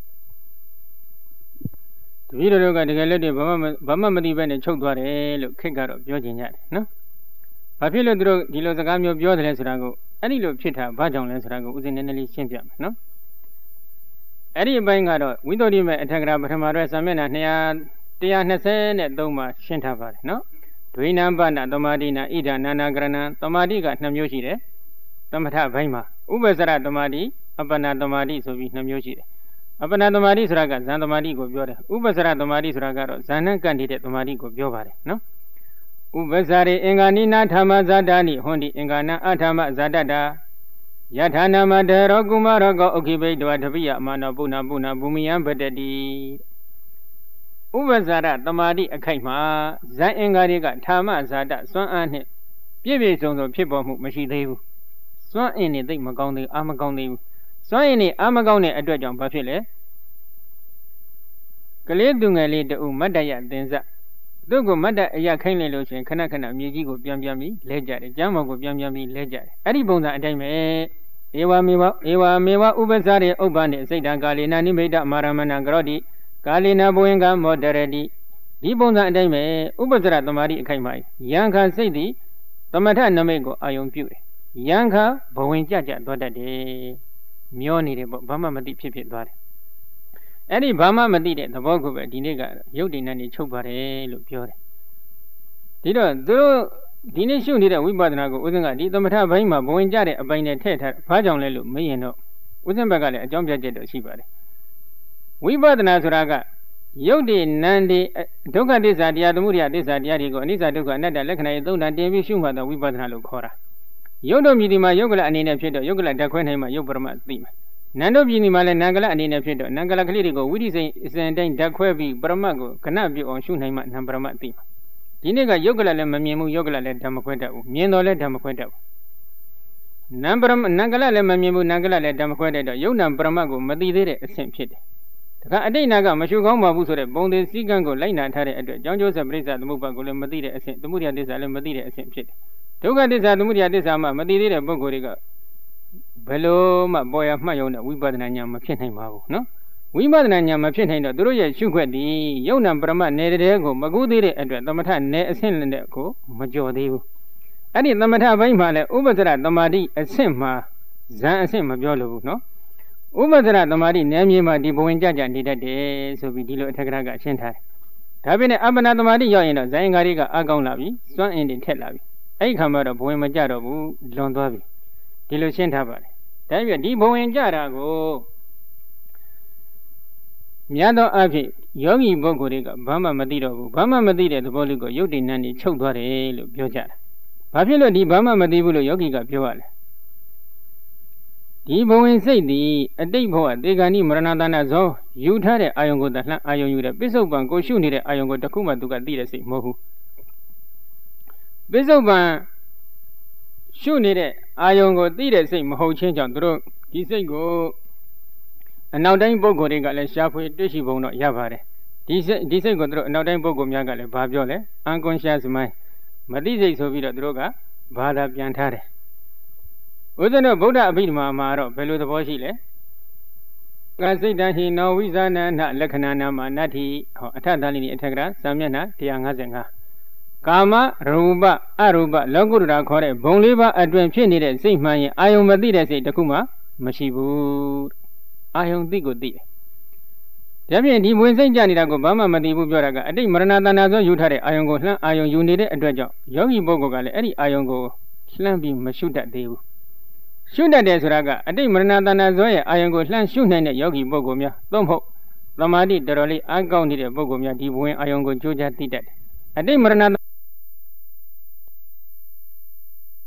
Speaker 1: တပည့်တော်တို့ကတကယ်လက်တွေဘာမှမသိဘဲနဲ့ချုပ်သွားတယ်လို့ခေတ်ကတော့ပြောကြတယ်နော်ဘာဖြစ်လို့သူတို့ဒီလိုစကားမျိုးပြောတယ်လဲဆိုတာကိုအဲ့ဒီလိုဖြစ်တာဘာကြောင့်လဲဆိုတာကိုဦးဇင်းနည်းနည်းလေးရှင်းပြမယ်နော်အဲ့ဒီအပိုင်းကတော့ဝိသုဒ္ဓိမေအထက်ကရာပထမရွယ်စာမျက်နှာ123မှာရှင်းထားပါတယ်နော်ဒွိနံပနသမာဓိနာဣဒာနာနာကရဏံသမာဓိက2မျိုးရှိတယ်သမထဘိုင်းမှာဥပ္ပစရသမာဓိအပ္ပနာသမာဓိဆိုပြီး2မျိုးရှိတယ်အပ္ပနာသမာဓိဆိုတာကဇန်သမာဓိကိုပြောတယ်ဥပ္ပစရသမာဓိဆိုတာကတော့ဇန်နဲ့ကန့်နေတဲ့သမာဓိကိုပြောပါတယ်နော်ဥပ္ပစရေအင်္ဂာနိနာဓမ္မဇာတာနိဟွန်တိအင်္ဂါနာအဓမ္မဇာတတာယထာနာမတေရောကုမရောကောဥခိဘိတဝတပိယမာနောပုဏ္ဏဘူမိယံပတတိဥပ္ပစရသမာဓိအခိုက်မှာဇန်အင်္ဂါတွေကဓမ္မဇာတစွမ်းအားနှင့်ပြည့်ပြည့်စုံစုံဖြစ်ပေါ်မှုမရှိသေးဘူးစွမ်းအင်နေသိမကောင်းသေးဘူးအာမကောင်းသေးဘူးစွမ်းအင်နေအာမကောင်းတဲ့အတွက်ကြောင့်ဘာဖြစ်လဲကလေးသူငယ်လေးတူမတ္တယသင်္စသူ့ကိုမတ္တအရာခိုင်းလိုက်လို့ရှိရင်ခဏခဏမြေကြီးကိုပြန်ပြီးလဲကြတယ်ကျမ်းမော်ကိုပြန်ပြီးလဲကြတယ်အဲ့ဒီပုံစံအတိုင်းပဲဧဝမေဝဥပ္ပဇာရေဥပ္ပန္နေစိတ်တံကာလေနာနိမိတမာရမဏံကရောတိကာလေနာဘဝင်္ဂမောတရတိဒီပုံစံအတိုင်းပဲဥပ္ပဇ္ဇရသမာဓိအခိုက်မှာယံခါစိတ်သည်သမထနမိတ်ကိုအာယုံပြုတယ်ယံခါဘဝင်ကြကြသွားတတ်တယ်မျောနေတယ်ပေါ့ဘာမှမသိဖြစ်သွားတယ်အဲ့ဒီဘာမှမသိတဲ့သဘောကိုပဲဒီနေ့ကရုပ်တည်နဲ့နေချုပ်ပါတယ်လို့ပြောတယ်ဒီတော့သူတို့ဒီနေ့ရှုနေတဲ့ဝိပဿနာကိုဥစဉ်ကဒီသမထဘိုင်းမှာဘဝင်ကြတဲ့အပိုင်းနဲ့ထည့်ထားဘာကြောင့်လဲလို့မေးရင်တော့ဥစဉ်ဘက်ကလည်းအကြောင်းပြချက်တော့ရှိပါတယ်ဝိပဿနာဆိုတာကရုပ်တည်နံတည်ဒုက္ခသစ္စာတရားသမုဒယသစ္စာတရားတွေကိုအနိစ္စဒုက္ခအနတ္တလက္ခဏာတွေသုံးတာတင်ပြီးရှုမှတ်တော့ဝိပဿနာလို့ခေါ်တာရုပ်တို့မြည်ဒီမှာယုတ်ကလအနေနဲ့ဖြစ်တော့ယုတ်ကလဓာတ်ခွဲနိုင်မှယုတ်ပရမတ်သိမှာနန္တို့မြည်ဒီမှာလည်းနံကလအနေနဲ့ဖြစ်တော့နံကလကလေးတွေကိုဝိသိစိန်အစဉ်တိုင်းဓာတ်ခွဲပြီးပရမတ်ကိုကဏပြုအောင်ရှုနိုင်မှနံပရမတ်သိမှာဒီနေ့ကယုတ်ကလလည်းမမြင်ဘူးယုတ်ကလလည်းဓာတ်မခွဲတတ်ဘူးမြင်တော့လည်းဓာတ်မခွဲတတ်ဘူးနံပရမတ်နံကလလည်းမမြင်ဘူးနံကလလည်းဓာတ်မခွဲတတ်တော့ယုတ်နံပရမတ်ကိုမသိသေးတဲ့အဆင့်ဖြစ်တယ်ဒါကအတိတ်နာကမရှုကောင်းပါဘူးဆိုတဲ့ပုံသေးစည်းကမ်းကိုလိုက်နာထားတဲ့အတွက်ကြောင်းကျိုးဆက်ပရိစ္ဆသမုပ္ပါကိုလည်းမသိတဲ့အဆင့်သမုဒယသစ္စာလည်းမသိတဲ့အဆင့်ဖြစ်တယ်ဒုက္ခသစ္စာသမုဒယသစ္စာမှမသိသေးတဲ့ပုဂ္ဂိုလ်တွေကဘယ်လိုမှပေါ်ရမှတ်ရုံနဲ့ဝိပဿနာဉာဏ်မဖြစ်နိုင်ပါဘူးနော်ဝိပဿနာဉာဏ်မဖြစ်နိုင်တော့သူတို့ရဲ့ရှုခွက်ဒီယုံနာပရမတ်နယ်တဲ့ကိုမကူသေးတဲ့အတွက်သမထနယ်အဆင့်နဲ့ကိုမကြော်သေးဘူးအဲ့ဒီသမထဘိုင်းမှာလည်းဥပ္ပဇ္ဇရသမာဓိအဆင့်မှာဇန်အဆင့်မပြောလို့ဘူးနော်ဥပ္ပဇ္ဇရသမာဓိနယ်မြေမှာဒီဘဝင်ကြကြနေတတ်တယ်ဆိုပြီးဒီလိုအထက်ကရာကရှင်းထားတယ်ဒါပြင်နဲ့အပ္ပနာသမာဓိရောက်ရင်တော့ဇိုင်းကားတွေကအားကောင်းလာပြီစွမ်းအင်တွေထက်လာပြီအဲ့ဒီခါမှာတော့ဘဝင်မကြတော့ဘူးလွန်သွားပြီဒီလိုရှင်းထားပါတယ်ဒါပြဒီဘဝင်ကြတာကိုများသောအားဖြင့်ယောဂီပုဂ္ဂိုလ်တွေကဘာမှမသိတော့ဘူးဘာမှမသိတဲ့သဘောလေးကိုယုတ်တိဏ္ဍနေချုပ်သွားတယ်လို့ပြောကြတာဘာဖြစ်လို့ဒီဘာမှမသိဘူးလို့ယောဂီကပြောရလဲဒီဘဝင်စိတ်သည်အတိတ်ဘဝတေဂာနိမရဏတနာဇောယူထားတဲ့အာယုံကိုတလှမ်းအာယုံယူတဲ့ပစ္စုပန်ကိုရှုနေတဲ့အာယုံကိုတခုမှသူကသိတဲ့စိတ်မဟုတ်ဘူးပစ္စုပန်ရှုနေတဲ့အာယုံကိုသိတဲ့စိတ်မဟုတ်ချင်းကြောင့်သူတို့ဒီစိတ်ကိုအနောက်တိုင်းပုဂ္ဂိုလ်တွေကလည်းရှားဖွေတွေ့ရှိပုံတော့ရပါတယ်ဒီစိတ်ကိုသူတို့အနောက်တိုင်းပုဂ္ဂိုလ်များကလည်းဘာပြောလဲအန်ကွန်ရှားစမိုင်းမသိစိတ်ဆိုပြီးတော့သူတို့ကဘာသာပြန်ထားတယ်ဥဒ္ဒနောဗုဒ္ဓအဘိဓမ္မာမှာတော့ဘယ်လိုသဘောရှိလဲကစိတ်တဟိနောဝိဇာနနလက္ခဏာနာမနတ္ထိဟောအထသာလိနိအထက်ကရာစာမျက်နှာ155ကာမရူပအရူပလောကုတ္တရာခေါ်တဲ့ဘုံလေးပါးအတွင်ဖြစ်နေတဲ့စိတ်မှန်ရင်အာယုံမသိတဲ့စိတ်တခုမှမရှိဘူးအာယုံသိကိုသိတယ်ဒါဖြင့်ဒီဝင်စိတ်ကြနေတာကိုဘာမှမသိဘူးပြောတာကအတိတ်မရဏတဏ္ဍာဆိုယူထားတဲ့အာယုံကိုလှမ်းအာယုံယူနေတဲ့အတွက်ကြောင့်ယောဂီပုဂ္ဂိုလ်ကလည်းအဲ့ဒီအာယုံကိုလှမ်းပြီးမရှုတတ်သေးဘူးရှုတတ်တယ်ဆိုတာကအတိတ်မရဏတဏ္ဍာဆိုရဲ့အာယုံကိုလှမ်းရှုနိုင်တဲ့ယောဂီပုဂ္ဂိုလ်များသို့မဟုတ်သမာဓိတော်တော်လေးအားကောင်းနေတဲ့ပုဂ္ဂိုလ်များဒီဝင်အာယုံကိုကြိုးစားသိတတ်တယ်အတိတ်မရဏ